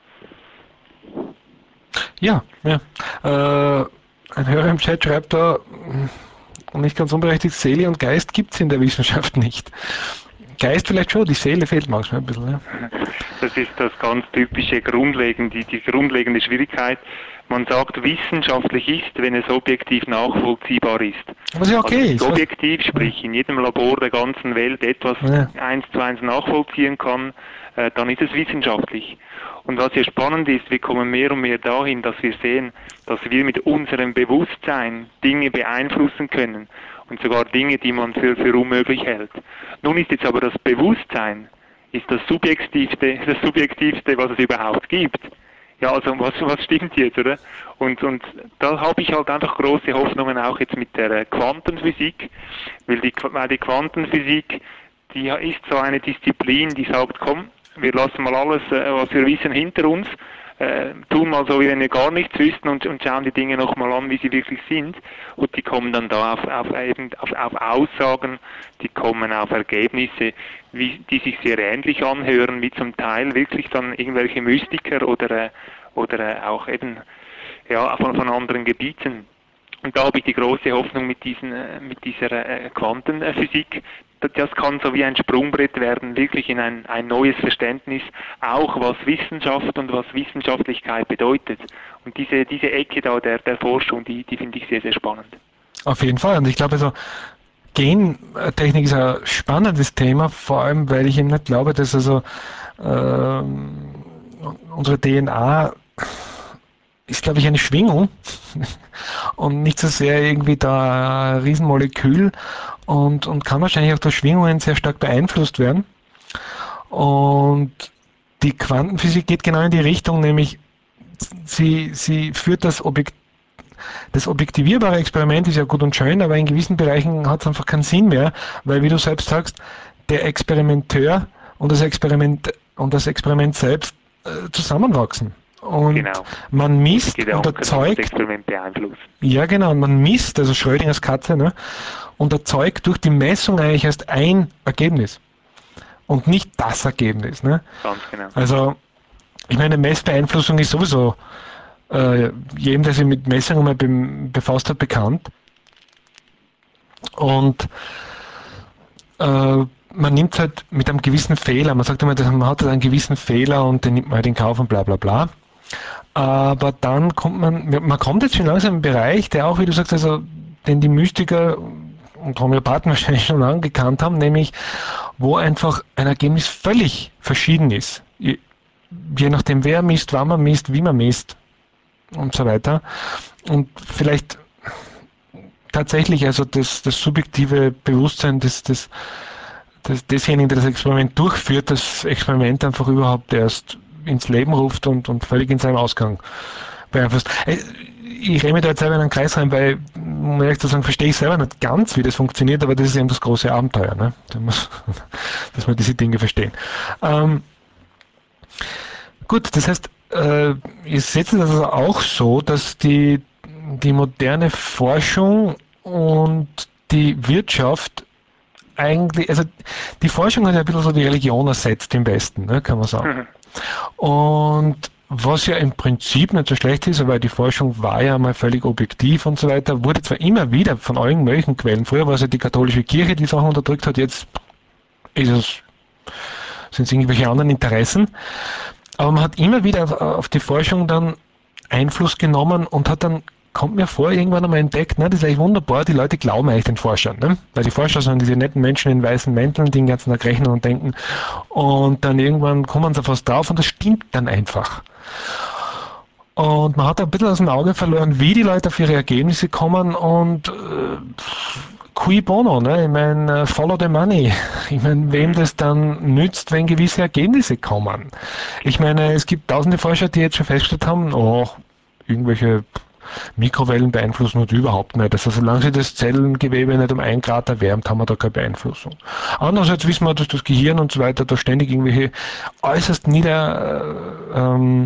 Ja, ja. Äh, ein Hörer im Chat schreibt da, nicht ganz unberechtigt, Seele und Geist gibt es in der Wissenschaft nicht. Geist vielleicht schon, die Seele fehlt manchmal ein bisschen. Ja. Das ist das ganz typische Grundlegende, die, die grundlegende Schwierigkeit. Man sagt, wissenschaftlich ist, wenn es objektiv nachvollziehbar ist. Was ja okay also wenn ich ist. objektiv, Was? sprich in jedem Labor der ganzen Welt etwas Ja. eins zu eins nachvollziehen kann, äh, dann ist es wissenschaftlich. Und was hier spannend ist, wir kommen mehr und mehr dahin, dass wir sehen, dass wir mit unserem Bewusstsein Dinge beeinflussen können und sogar Dinge, die man für, für unmöglich hält. Nun ist jetzt aber das Bewusstsein ist das Subjektivste, das Subjektivste, was es überhaupt gibt. Ja, also was, was stimmt jetzt, oder? Und, und da habe ich halt einfach große Hoffnungen auch jetzt mit der Quantenphysik, weil die, weil die Quantenphysik, die ist so eine Disziplin, die sagt, komm, wir lassen mal alles, was wir wissen, hinter uns, äh, tun mal so, wie wenn wir gar nichts wüssten und, und schauen die Dinge nochmal an, wie sie wirklich sind. Und die kommen dann da auf, auf, eben, auf, auf Aussagen, die kommen auf Ergebnisse, wie, die sich sehr ähnlich anhören, wie zum Teil wirklich dann irgendwelche Mystiker oder, oder auch eben ja, von, von anderen Gebieten. Und da habe ich die große Hoffnung mit, diesen, mit dieser äh, Quantenphysik. Das kann so wie ein Sprungbrett werden, wirklich in ein, ein neues Verständnis, auch was Wissenschaft und was Wissenschaftlichkeit bedeutet. Und diese, diese Ecke da der, der Forschung, die, die finde ich sehr, sehr spannend. Auf jeden Fall. Und ich glaube, also Gentechnik ist ein spannendes Thema, vor allem, weil ich eben nicht glaube, dass also ähm, unsere D N A ist, glaube ich, eine Schwingung und nicht so sehr irgendwie da ein Riesenmolekül und, und kann wahrscheinlich auch durch Schwingungen sehr stark beeinflusst werden. Und die Quantenphysik geht genau in die Richtung, nämlich sie, sie führt das Objekt, das objektivierbare Experiment ist ja gut und schön, aber in gewissen Bereichen hat es einfach keinen Sinn mehr, weil, wie du selbst sagst, der Experimenteur und das Experiment und das Experiment selbst äh, zusammenwachsen. Und genau. man misst und, und erzeugt, das Experiment beeinflusst. Ja genau, und man misst, also Schrödingers Katze, ne, und erzeugt durch die Messung eigentlich erst ein Ergebnis und nicht das Ergebnis. Ne? Ganz genau. Also, ich meine, Messbeeinflussung ist sowieso äh, jedem, der sich mit Messungen mal befasst hat, bekannt. Und äh, man nimmt halt mit einem gewissen Fehler, man sagt immer, man hat halt einen gewissen Fehler und den nimmt man halt in Kauf und bla bla bla. Aber dann kommt man, man kommt jetzt schon langsam im Bereich, der auch, wie du sagst, also den die Mystiker und Homöopathen wahrscheinlich schon lange gekannt haben, nämlich wo einfach ein Ergebnis völlig verschieden ist. Je, je nachdem, wer misst, wann man misst, wie man misst und so weiter. Und vielleicht tatsächlich also das, das subjektive Bewusstsein des, des, des, desjenigen, der das Experiment durchführt, das Experiment einfach überhaupt erst ins Leben ruft und, und völlig in seinem Ausgang beeinflusst. Ich rede mir da jetzt selber in einen Kreis rein, weil, um ehrlich zu sagen, verstehe ich selber nicht ganz, wie das funktioniert, aber das ist eben das große Abenteuer, ne? Dass wir diese Dinge verstehen. Ähm, gut, das heißt, äh, ihr seht das also auch so, dass die, die moderne Forschung und die Wirtschaft eigentlich, also die Forschung hat ja ein bisschen so die Religion ersetzt im Westen, ne, kann man sagen. Mhm. Und was ja im Prinzip nicht so schlecht ist, weil die Forschung war ja mal völlig objektiv und so weiter, wurde zwar immer wieder von allen möglichen Quellen, früher war es ja die katholische Kirche, die Sachen unterdrückt hat, jetzt ist es, sind es irgendwelche anderen Interessen, aber man hat immer wieder auf, auf die Forschung dann Einfluss genommen und hat dann kommt mir vor, irgendwann einmal entdeckt, ne, das ist eigentlich wunderbar, die Leute glauben eigentlich den Forschern, ne? Weil die Forscher sind diese netten Menschen in weißen Mänteln, die den ganzen Tag rechnen und denken, und dann irgendwann kommen sie auf was drauf und das stimmt dann einfach. Und man hat ein bisschen aus dem Auge verloren, wie die Leute auf ihre Ergebnisse kommen und äh, cui bono, ne? Ich meine, follow the money. Ich meine, wem das dann nützt, wenn gewisse Ergebnisse kommen. Ich meine, es gibt tausende Forscher, die jetzt schon festgestellt haben, oh, irgendwelche Mikrowellen beeinflussen uns überhaupt nicht. Also solange sich das Zellengewebe nicht um ein Grad erwärmt, haben wir da keine Beeinflussung. Andererseits wissen wir, dass das Gehirn und so weiter da ständig irgendwelche äußerst nieder äh, ähm,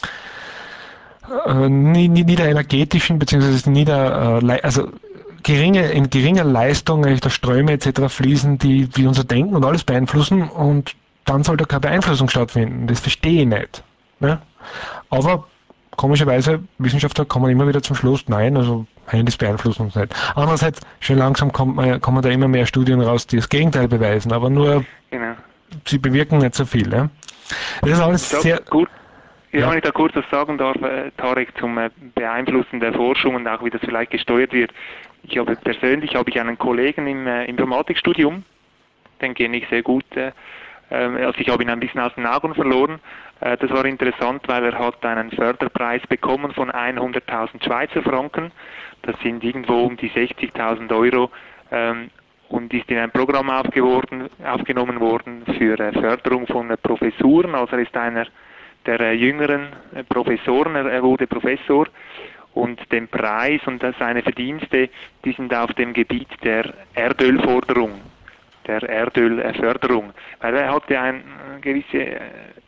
äh, niederenergetischen bzw. nieder, äh, also geringe, in geringer Leistung der Ströme et cetera fließen, die, die unser Denken und alles beeinflussen und dann soll da keine Beeinflussung stattfinden. Das verstehe ich nicht. Ne? Aber komischerweise, Wissenschaftler kommen immer wieder zum Schluss, nein, also Handys beeinflussen uns nicht. Andererseits, schon langsam kommt man, kommen da immer mehr Studien raus, die das Gegenteil beweisen, aber nur, Genau. sie bewirken nicht so viel. Ne? Das ist alles Ich sehr... gut, ja, Ja. wenn ich da kurz was sagen darf, äh, Tarek, zum äh, Beeinflussen der Forschung und auch wie das vielleicht gesteuert wird. Ich habe persönlich habe ich einen Kollegen im äh, Informatikstudium, den kenne ich sehr gut. Äh, also ich habe ihn ein bisschen aus den Augen verloren. Äh, das war interessant, weil er hat einen Förderpreis bekommen von hunderttausend Schweizer Franken. Das sind irgendwo um die sechzigtausend Euro. Ähm, und ist in ein Programm aufgeworfen, aufgenommen worden für äh, Förderung von äh, Professuren. Also er ist einer der äh, jüngeren äh, Professoren, er wurde Professor, und den Preis und äh, seine Verdienste, die sind auf dem Gebiet der Erdölforderung, der Erdölförderung, weil er hatte eine äh, gewisse äh,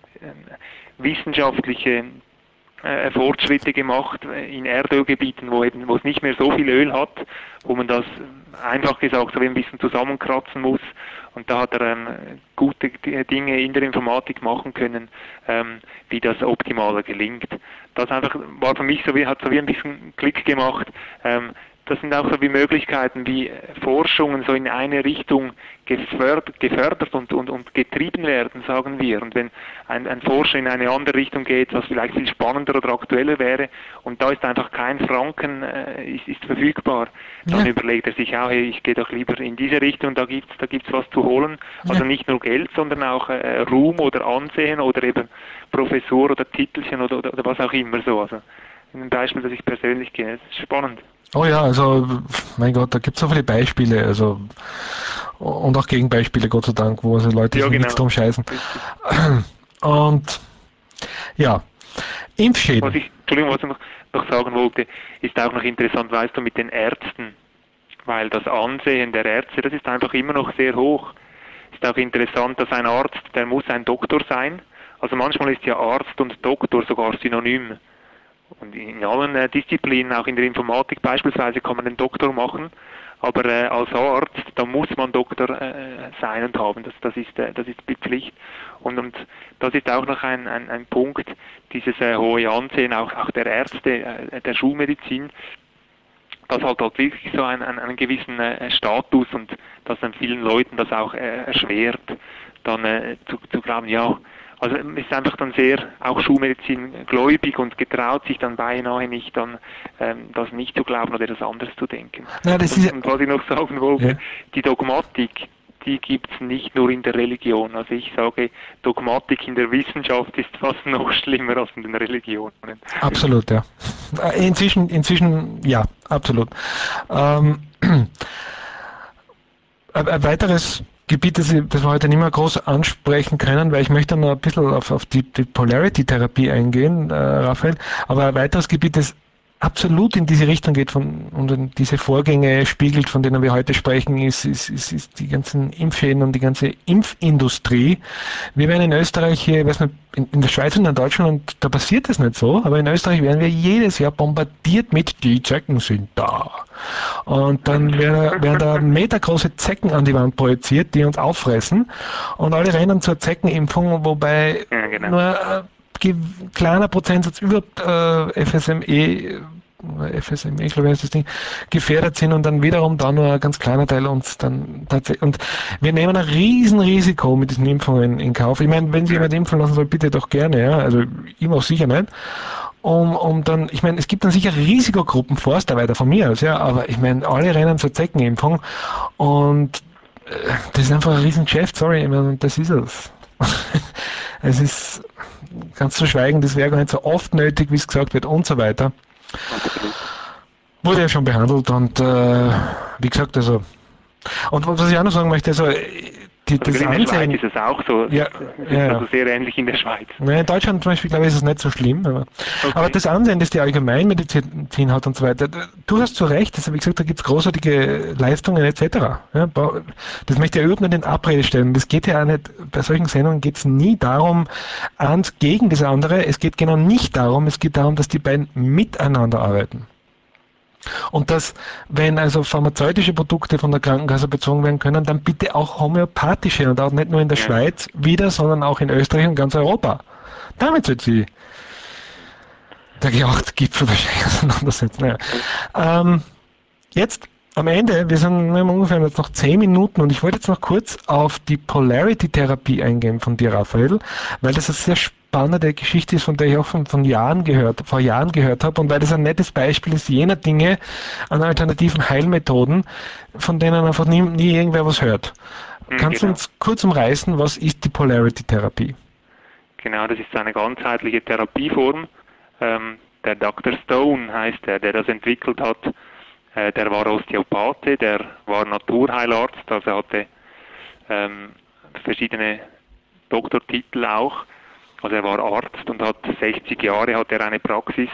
wissenschaftliche äh, Fortschritte gemacht in Erdölgebieten, wo eben, wo es nicht mehr so viel Öl hat, wo man das einfach gesagt so wie ein bisschen zusammenkratzen muss. Und da hat er ähm, gute Dinge in der Informatik machen können, ähm, wie das optimaler gelingt. Das einfach war für mich so wie, hat so wie ein bisschen Klick gemacht. Ähm, das sind auch so wie Möglichkeiten, wie Forschungen so in eine Richtung gefördert, gefördert und, und, und getrieben werden, sagen wir. Und wenn ein, ein Forscher in eine andere Richtung geht, was vielleicht viel spannender oder aktueller wäre, und da ist einfach kein Franken äh, ist, ist verfügbar, dann Ja. überlegt er sich auch, hey, ich gehe doch lieber in diese Richtung, da gibt's da gibt's was zu holen. Also Ja. nicht nur Geld, sondern auch äh, Ruhm oder Ansehen oder eben Professor oder Titelchen oder, oder, oder was auch immer so. Also ein Beispiel, das ich persönlich kenne, das ist spannend. Oh ja, also mein Gott, da gibt es so viele Beispiele, also und auch Gegenbeispiele, Gott sei Dank, wo also Leute Ja, sich nichts genau. drum scheißen. Richtig. Und ja, Was Impfschäden. ich, Entschuldigung, was ich noch, noch sagen wollte, ist auch noch interessant, weißt du, mit den Ärzten, weil das Ansehen der Ärzte, das ist einfach immer noch sehr hoch. Ist auch interessant, dass ein Arzt, der muss ein Doktor sein. Also manchmal ist ja Arzt und Doktor sogar synonym. Und in allen äh, Disziplinen, auch in der Informatik beispielsweise, kann man den Doktor machen. Aber äh, als Arzt, da muss man Doktor äh, sein und haben. Das, das ist, äh, das ist Pflicht. Und, und das ist auch noch ein, ein, ein Punkt, dieses äh, hohe Ansehen auch, auch der Ärzte, äh, der Schulmedizin. Das hat halt wirklich so einen, einen, einen gewissen äh, Status und das dann vielen Leuten das auch äh, erschwert, dann äh, zu, zu glauben, ja, also es ist einfach dann sehr, auch Schulmedizin gläubig und getraut sich dann beinahe nicht dann ähm, das nicht zu glauben oder etwas anderes zu denken. Na, das ist Und, ja, und was ich noch sagen wollte, ja, die Dogmatik, die gibt es nicht nur in der Religion. Also ich sage, Dogmatik in der Wissenschaft ist fast noch schlimmer als in den Religionen. absolut, ja. Äh, Inzwischen, inzwischen, ja, absolut. Ähm, ein, ein weiteres Gebiet, das, ich, das wir heute nicht mehr groß ansprechen können, weil ich möchte noch ein bisschen auf, auf die, die Polarity-Therapie eingehen, äh, Raphael, aber ein weiteres Gebiet, das absolut in diese Richtung geht von, und diese Vorgänge spiegelt, von denen wir heute sprechen, ist, ist, ist, ist die ganzen Impfschäden und die ganze Impfindustrie. Wir werden in Österreich hier, weiß nicht, in, in der Schweiz und in Deutschland, und da passiert das nicht so, aber in Österreich werden wir jedes Jahr bombardiert mit die Zecken sind da. Und dann werden, werden da metergroße Zecken an die Wand projiziert, die uns auffressen. Und alle rennen zur Zeckenimpfung, wobei Ja, genau. nur ein kleiner Prozentsatz überhaupt äh, F S M E, F S M E, glaube ich, ist das Ding, gefährdet sind und dann wiederum da nur ein ganz kleiner Teil uns dann tatsächlich. Und wir nehmen ein Riesenrisiko mit diesen Impfungen in Kauf. Ich meine, wenn sich jemand impfen lassen soll, bitte doch gerne, ja. Also ich mache sicher nicht. um, um dann, ich meine, es gibt dann sicher Risikogruppen, Forstarbeiter von mir aus, ja, aber ich meine, alle rennen zur Zeckenimpfung und äh, das ist einfach ein Riesengeschäft, sorry, ich meine, das ist es. Es ist, ganz zu schweigen, das wäre gar nicht so oft nötig, wie es gesagt wird und so weiter. Absolut. Wurde ja schon behandelt und äh, wie gesagt, also, und was ich auch noch sagen möchte, also, die, Also das in der Schweiz Ansehen, ist es auch so. ja, Es ja, ist ja. also sehr ähnlich in der Schweiz. Ja, in Deutschland zum Beispiel, glaube ich, ist es nicht so schlimm. Aber, aber Okay. das Ansehen, das die Allgemeinmedizin hat und so weiter, du hast zu Recht, also wie gesagt, da gibt es großartige Leistungen et cetera. Ja, das möchte ich ja überhaupt nicht in Abrede stellen. Das geht ja auch nicht, bei solchen Sendungen geht es nie darum, eins gegen das andere. Es geht genau nicht darum, es geht darum, dass die beiden miteinander arbeiten. Und dass, wenn also pharmazeutische Produkte von der Krankenkasse bezogen werden können, dann bitte auch homöopathische und auch nicht nur in der Ja. Schweiz wieder, sondern auch in Österreich und ganz Europa. Damit wird sie der geachte Gipfel wahrscheinlich auseinandersetzen. Naja. Ähm, jetzt am Ende, wir sind wir haben ungefähr jetzt noch zehn Minuten und ich wollte jetzt noch kurz auf die Polarity-Therapie eingehen von dir, Raphael, weil das eine sehr spannende Geschichte ist, von der ich auch von, von Jahren gehört, vor Jahren gehört habe und weil das ein nettes Beispiel ist jener Dinge an alternativen Heilmethoden, von denen einfach nie, nie irgendwer was hört. Hm, Kannst du genau. uns kurz umreißen, was ist die Polarity-Therapie? Genau, das ist eine ganzheitliche Therapieform. Ähm, der Doktor Stone heißt er, der das entwickelt hat. Äh, der war Osteopathe, der war Naturheilarzt, also hatte ähm, verschiedene Doktortitel auch. Also er war Arzt und hat sechzig Jahre hat er eine Praxis.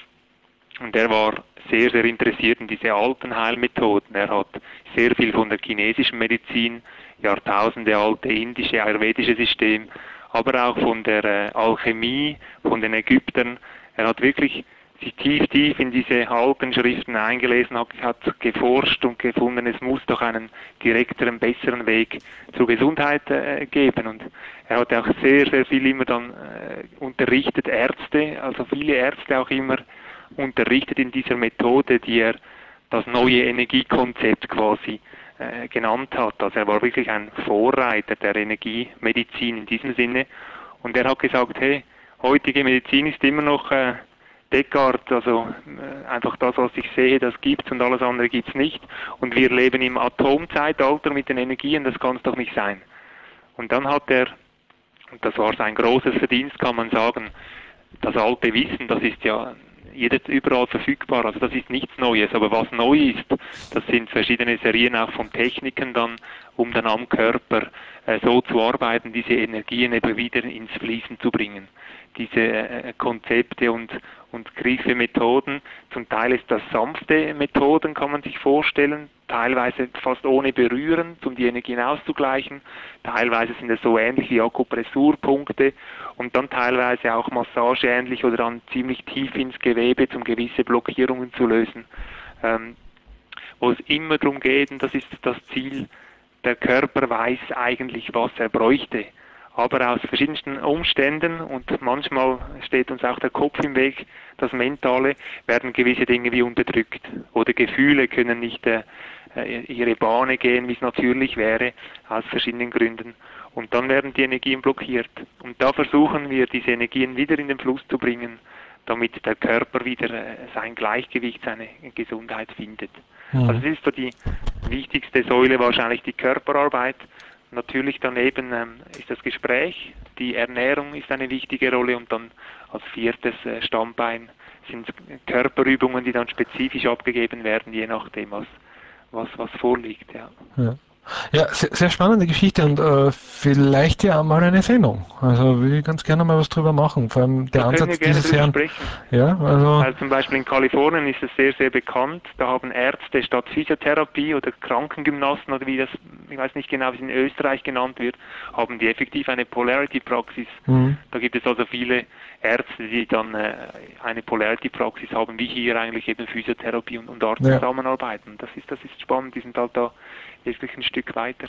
Und er war sehr, sehr interessiert in diese alten Heilmethoden. Er hat sehr viel von der chinesischen Medizin, Jahrtausende alte indische, ayurvedische System, aber auch von der äh, Alchemie, von den Ägyptern. Er hat wirklich sich tief, tief in diese alten Schriften eingelesen, hat, hat geforscht und gefunden, es muss doch einen direkteren, besseren Weg zur Gesundheit äh, geben. Und er hat auch sehr, sehr viel immer dann äh, unterrichtet, Ärzte, also viele Ärzte auch immer unterrichtet in dieser Methode, die er das neue Energiekonzept quasi äh, genannt hat. Also er war wirklich ein Vorreiter der Energiemedizin in diesem Sinne. Und er hat gesagt, hey, heutige Medizin ist immer noch äh, Descartes, also äh, einfach das, was ich sehe, das gibt's und alles andere gibt's nicht. Und wir leben im Atomzeitalter mit den Energien, das kann es doch nicht sein. Und dann hat er, und das war sein großes Verdienst, kann man sagen, das alte Wissen, das ist ja jedes überall verfügbar, also das ist nichts Neues, aber was neu ist, das sind verschiedene Serien auch von Techniken dann, um dann am Körper äh, so zu arbeiten, diese Energien eben wieder ins Fließen zu bringen. Diese äh, Konzepte und, und Griffe, Methoden, zum Teil ist das sanfte Methoden, kann man sich vorstellen, teilweise fast ohne Berühren, um die Energien auszugleichen, teilweise sind es so ähnlich wie Akupressurpunkte und dann teilweise auch massageähnlich oder dann ziemlich tief ins Gewebe, um gewisse Blockierungen zu lösen, ähm, wo es immer darum geht, und das ist das Ziel, der Körper weiß eigentlich, was er bräuchte. Aber aus verschiedensten Umständen und manchmal steht uns auch der Kopf im Weg, das Mentale, werden gewisse Dinge wie unterdrückt. Oder Gefühle können nicht äh, ihre Bahne gehen, wie es natürlich wäre, aus verschiedenen Gründen. Und dann werden die Energien blockiert. Und da versuchen wir, diese Energien wieder in den Fluss zu bringen, damit der Körper wieder äh, sein Gleichgewicht, seine Gesundheit findet. Mhm. Also das ist so die wichtigste Säule, wahrscheinlich die Körperarbeit. Natürlich daneben ähm, ist das Gespräch, die Ernährung ist eine wichtige Rolle und dann als viertes äh, Stammbein sind Körperübungen, die dann spezifisch abgegeben werden, je nachdem, was, was, was vorliegt. Ja. Ja. Ja, sehr, sehr spannende Geschichte und äh, vielleicht ja mal eine Sendung. Also will ich ganz gerne mal was drüber machen. Vor allem der Da können wir Ansatz gerne dieses drüber Herrn. sprechen. Ja, also. Also zum Beispiel in Kalifornien ist es sehr, sehr bekannt. Da haben Ärzte statt Physiotherapie oder Krankengymnasten oder wie das, ich weiß nicht genau, wie es in Österreich genannt wird, haben die effektiv eine Polarity-Praxis. Mhm. Da gibt es also viele Ärzte, die dann äh, eine Polarity-Praxis haben, wie hier eigentlich eben Physiotherapie und, und Arzt Ja. zusammenarbeiten. Das ist, das ist spannend, die sind halt da wirklich ein Stück weiter.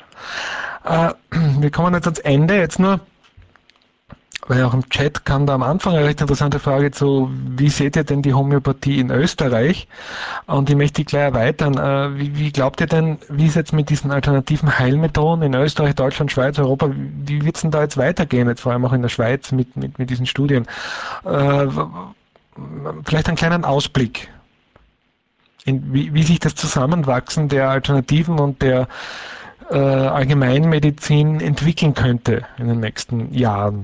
Äh, wir kommen jetzt ans Ende, jetzt nur, weil auch im Chat kam da am Anfang eine recht interessante Frage zu, wie seht ihr denn die Homöopathie in Österreich? Und ich möchte die gleich erweitern. Äh, wie, wie glaubt ihr denn, wie es jetzt mit diesen alternativen Heilmethoden in Österreich, Deutschland, Schweiz, Europa, wie wird es denn da jetzt weitergehen, jetzt vor allem auch in der Schweiz mit, mit, mit diesen Studien? Äh, vielleicht einen kleinen Ausblick, in, wie, wie sich das Zusammenwachsen der Alternativen und der äh, Allgemeinmedizin entwickeln könnte in den nächsten Jahren?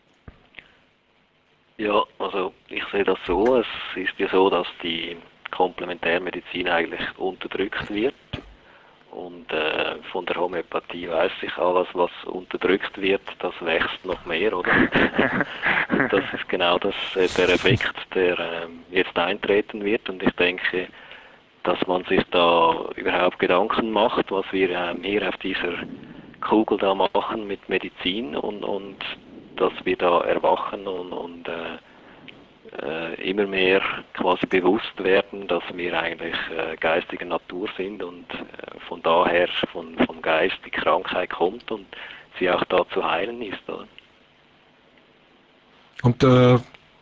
Ja, also ich sehe das so. Es ist ja so, dass die Komplementärmedizin eigentlich unterdrückt wird. Und äh, von der Homöopathie weiß ich, alles, was unterdrückt wird, das wächst noch mehr, oder? Und das ist genau das, äh, der Effekt, der äh, jetzt eintreten wird. Und ich denke, dass man sich da überhaupt Gedanken macht, was wir äh, hier auf dieser Kugel da machen mit Medizin und, und dass wir da erwachen und, und äh, äh, immer mehr quasi bewusst werden, dass wir eigentlich äh, geistige Natur sind und äh, von daher von, vom Geist die Krankheit kommt und sie auch da zu heilen ist. Oder? Und äh,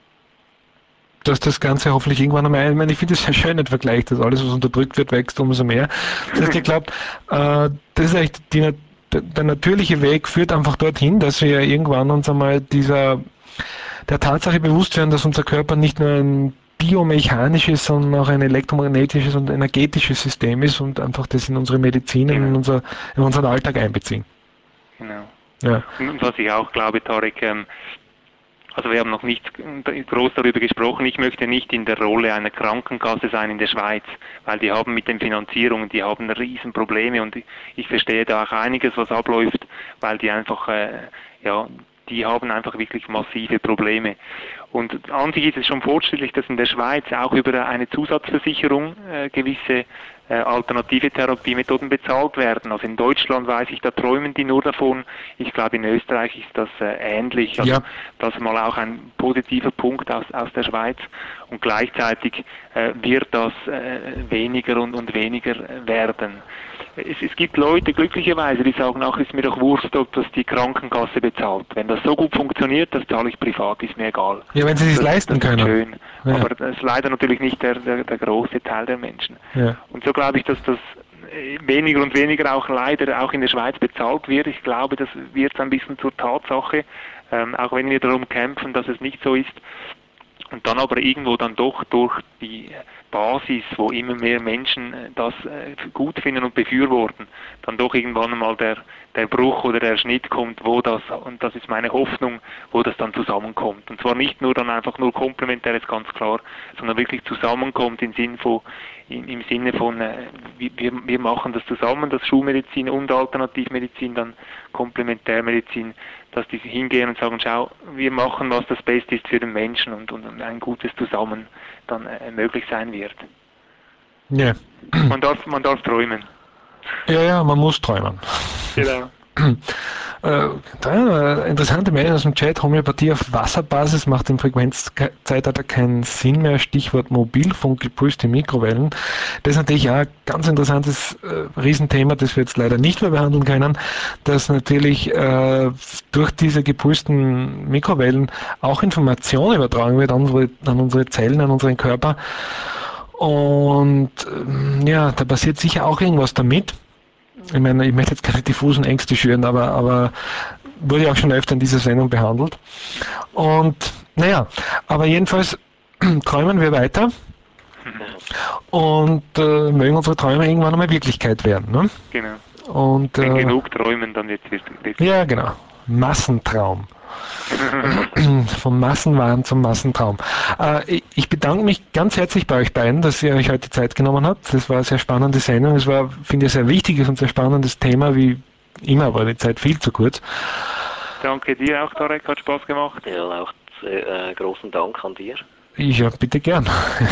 dass das Ganze hoffentlich irgendwann einmal, ich meine, ich finde es sehr schön, der Vergleich, dass alles, was unterdrückt wird, wächst umso mehr. Das heißt, ich glaube, äh, das ist echt die, der, der natürliche Weg führt einfach dorthin, dass wir irgendwann uns einmal dieser, der Tatsache bewusst werden, dass unser Körper nicht nur ein biomechanisches, sondern auch ein elektromagnetisches und energetisches System ist und einfach das in unsere Medizin, Genau. in, unser, in unseren Alltag einbeziehen. Genau. Ja. Und was ich auch glaube, Tarek, ähm, also wir haben noch nicht groß darüber gesprochen, ich möchte nicht in der Rolle einer Krankenkasse sein in der Schweiz, weil die haben mit den Finanzierungen, die haben riesen Probleme und ich verstehe da auch einiges, was abläuft, weil die einfach, äh, ja, die haben einfach wirklich massive Probleme. Und an sich ist es schon fortschrittlich, dass in der Schweiz auch über eine Zusatzversicherung äh, gewisse äh, alternative Therapiemethoden bezahlt werden. Also in Deutschland weiß ich, da träumen die nur davon. Ich glaube, in Österreich ist das äh, ähnlich. Also Ja. das ist mal auch ein positiver Punkt aus, aus der Schweiz. Und gleichzeitig äh, wird das äh, weniger und, und weniger werden. Es, es gibt Leute, glücklicherweise, die sagen, ach, ist mir doch wurscht, ob das die Krankenkasse bezahlt. Wenn das so gut funktioniert, das zahle ich privat, ist mir egal. Ja, wenn sie es sich Das, leisten das ist können. schön. Ja. Aber das ist leider natürlich nicht der, der, der große Teil der Menschen. Ja. Und so glaube ich, dass das weniger und weniger auch leider auch in der Schweiz bezahlt wird. Ich glaube, das wird ein bisschen zur Tatsache, ähm, auch wenn wir darum kämpfen, dass es nicht so ist. Und dann aber irgendwo dann doch durch die Basis, wo immer mehr Menschen das gut finden und befürworten, dann doch irgendwann mal der, der Bruch oder der Schnitt kommt, wo das, und das ist meine Hoffnung, wo das dann zusammenkommt. Und zwar nicht nur dann einfach nur komplementär, ist ganz klar, sondern wirklich zusammenkommt im Sinn von, im, im Sinne von, äh, wir, wir machen das zusammen, das Schulmedizin und Alternativmedizin, dann Komplementärmedizin, dass die hingehen und sagen, schau, wir machen, was das Beste ist für den Menschen und, und ein gutes Zusammen dann äh, möglich sein wird. Ja. Man darf, man darf träumen. Ja, ja, man muss träumen. Genau. Äh, da, interessante Meldung aus dem Chat, Homöopathie auf Wasserbasis macht im Frequenzzeitalter keinen Sinn mehr, Stichwort Mobilfunk, gepulste Mikrowellen. Das ist natürlich auch ein ganz interessantes äh, Riesenthema, das wir jetzt leider nicht mehr behandeln können, dass natürlich äh, durch diese gepulsten Mikrowellen auch Information übertragen wird an unsere, an unsere Zellen, an unseren Körper. Und äh, ja, da passiert sicher auch irgendwas damit. Ich meine, ich möchte jetzt keine diffusen Ängste schüren, aber, aber wurde ja auch schon öfter in dieser Sendung behandelt. Und naja, aber jedenfalls träumen wir weiter und äh, mögen unsere Träume irgendwann einmal Wirklichkeit werden. Ne? Genau. Und, Wenn äh, genug träumen, dann wird es wirklich. Ja, genau. Massentraum. Vom Massenwahn zum Massentraum. Äh, ich bedanke mich ganz herzlich bei euch beiden, dass ihr euch heute Zeit genommen habt. Das war eine sehr spannende Sendung. Es war, finde ich, ein sehr wichtiges und sehr spannendes Thema. Wie immer war die Zeit viel zu kurz. Danke dir auch, Tarek, hat Spaß gemacht. Ja, auch äh, großen Dank an dir. Ja, bitte gern.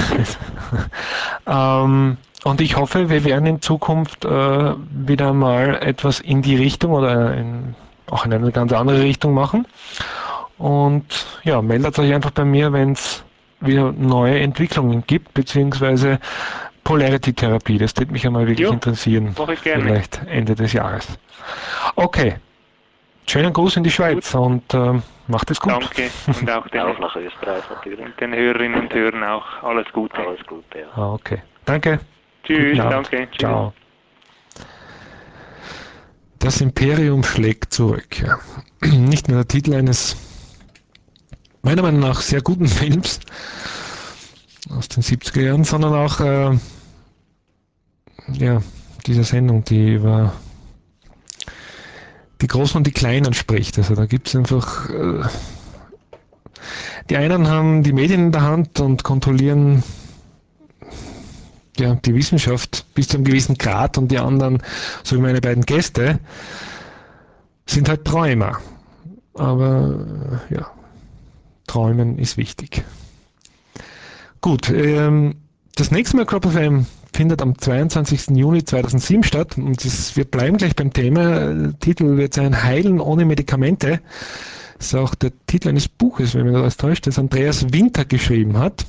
ähm, und ich hoffe, wir werden in Zukunft äh, wieder mal etwas in die Richtung oder in, auch in eine ganz andere Richtung machen. Und ja, meldet euch einfach bei mir, wenn es wieder neue Entwicklungen gibt, beziehungsweise Polarity-Therapie. Das würde mich einmal wirklich Jo, interessieren. mache ich gerne. Vielleicht Ende des Jahres. Okay. Schönen Gruß in die Schweiz gut. und äh, macht es gut. Danke. Und auch den, auch nach Österreich natürlich. Und den Hörerinnen und Hörern auch alles Gute. Alles Gute, ja. Ah, okay. Danke. Tschüss, danke. Tschüss. Ciao. Das Imperium schlägt zurück. Ja. Nicht nur der Titel eines meiner Meinung nach sehr guten Films, aus den siebziger Jahren, sondern auch äh, ja, diese Sendung, die über die Großen und die Kleinen spricht. Also da gibt es einfach, äh, die einen haben die Medien in der Hand und kontrollieren ja, die Wissenschaft bis zu einem gewissen Grad und die anderen, so wie meine beiden Gäste, sind halt Träumer. Aber äh, ja, Träumen ist wichtig. Gut, ähm, das nächste Mal Crop F M findet am zweiundzwanzigsten Juni zweitausendsieben statt und das, wir bleiben gleich beim Thema. Der Titel wird sein Heilen ohne Medikamente. Das ist auch der Titel eines Buches, wenn mich das alles täuscht, das Andreas Winter geschrieben hat.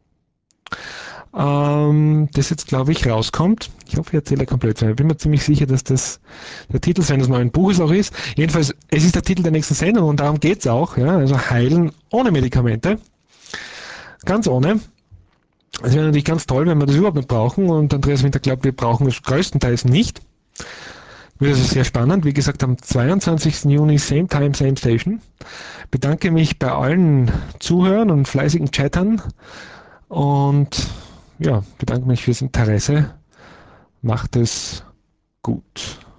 Ähm, das jetzt, glaube ich, rauskommt. Ich hoffe, ich erzähle komplett. Ich bin mir ziemlich sicher, dass das der Titel seines neuen Buches auch ist. Jedenfalls, es ist der Titel der nächsten Sendung und darum geht es auch. Ja? Also Heilen ohne Medikamente. Ganz ohne. Es wäre natürlich ganz toll, wenn wir das überhaupt nicht brauchen und Andreas Winter glaubt, wir brauchen es größtenteils nicht. Wird also sehr spannend. Wie gesagt, am zweiundzwanzigsten Juni, same time, same station. Bedanke mich bei allen Zuhörern und fleißigen Chattern und ja, bedanke mich fürs Interesse. Macht es gut.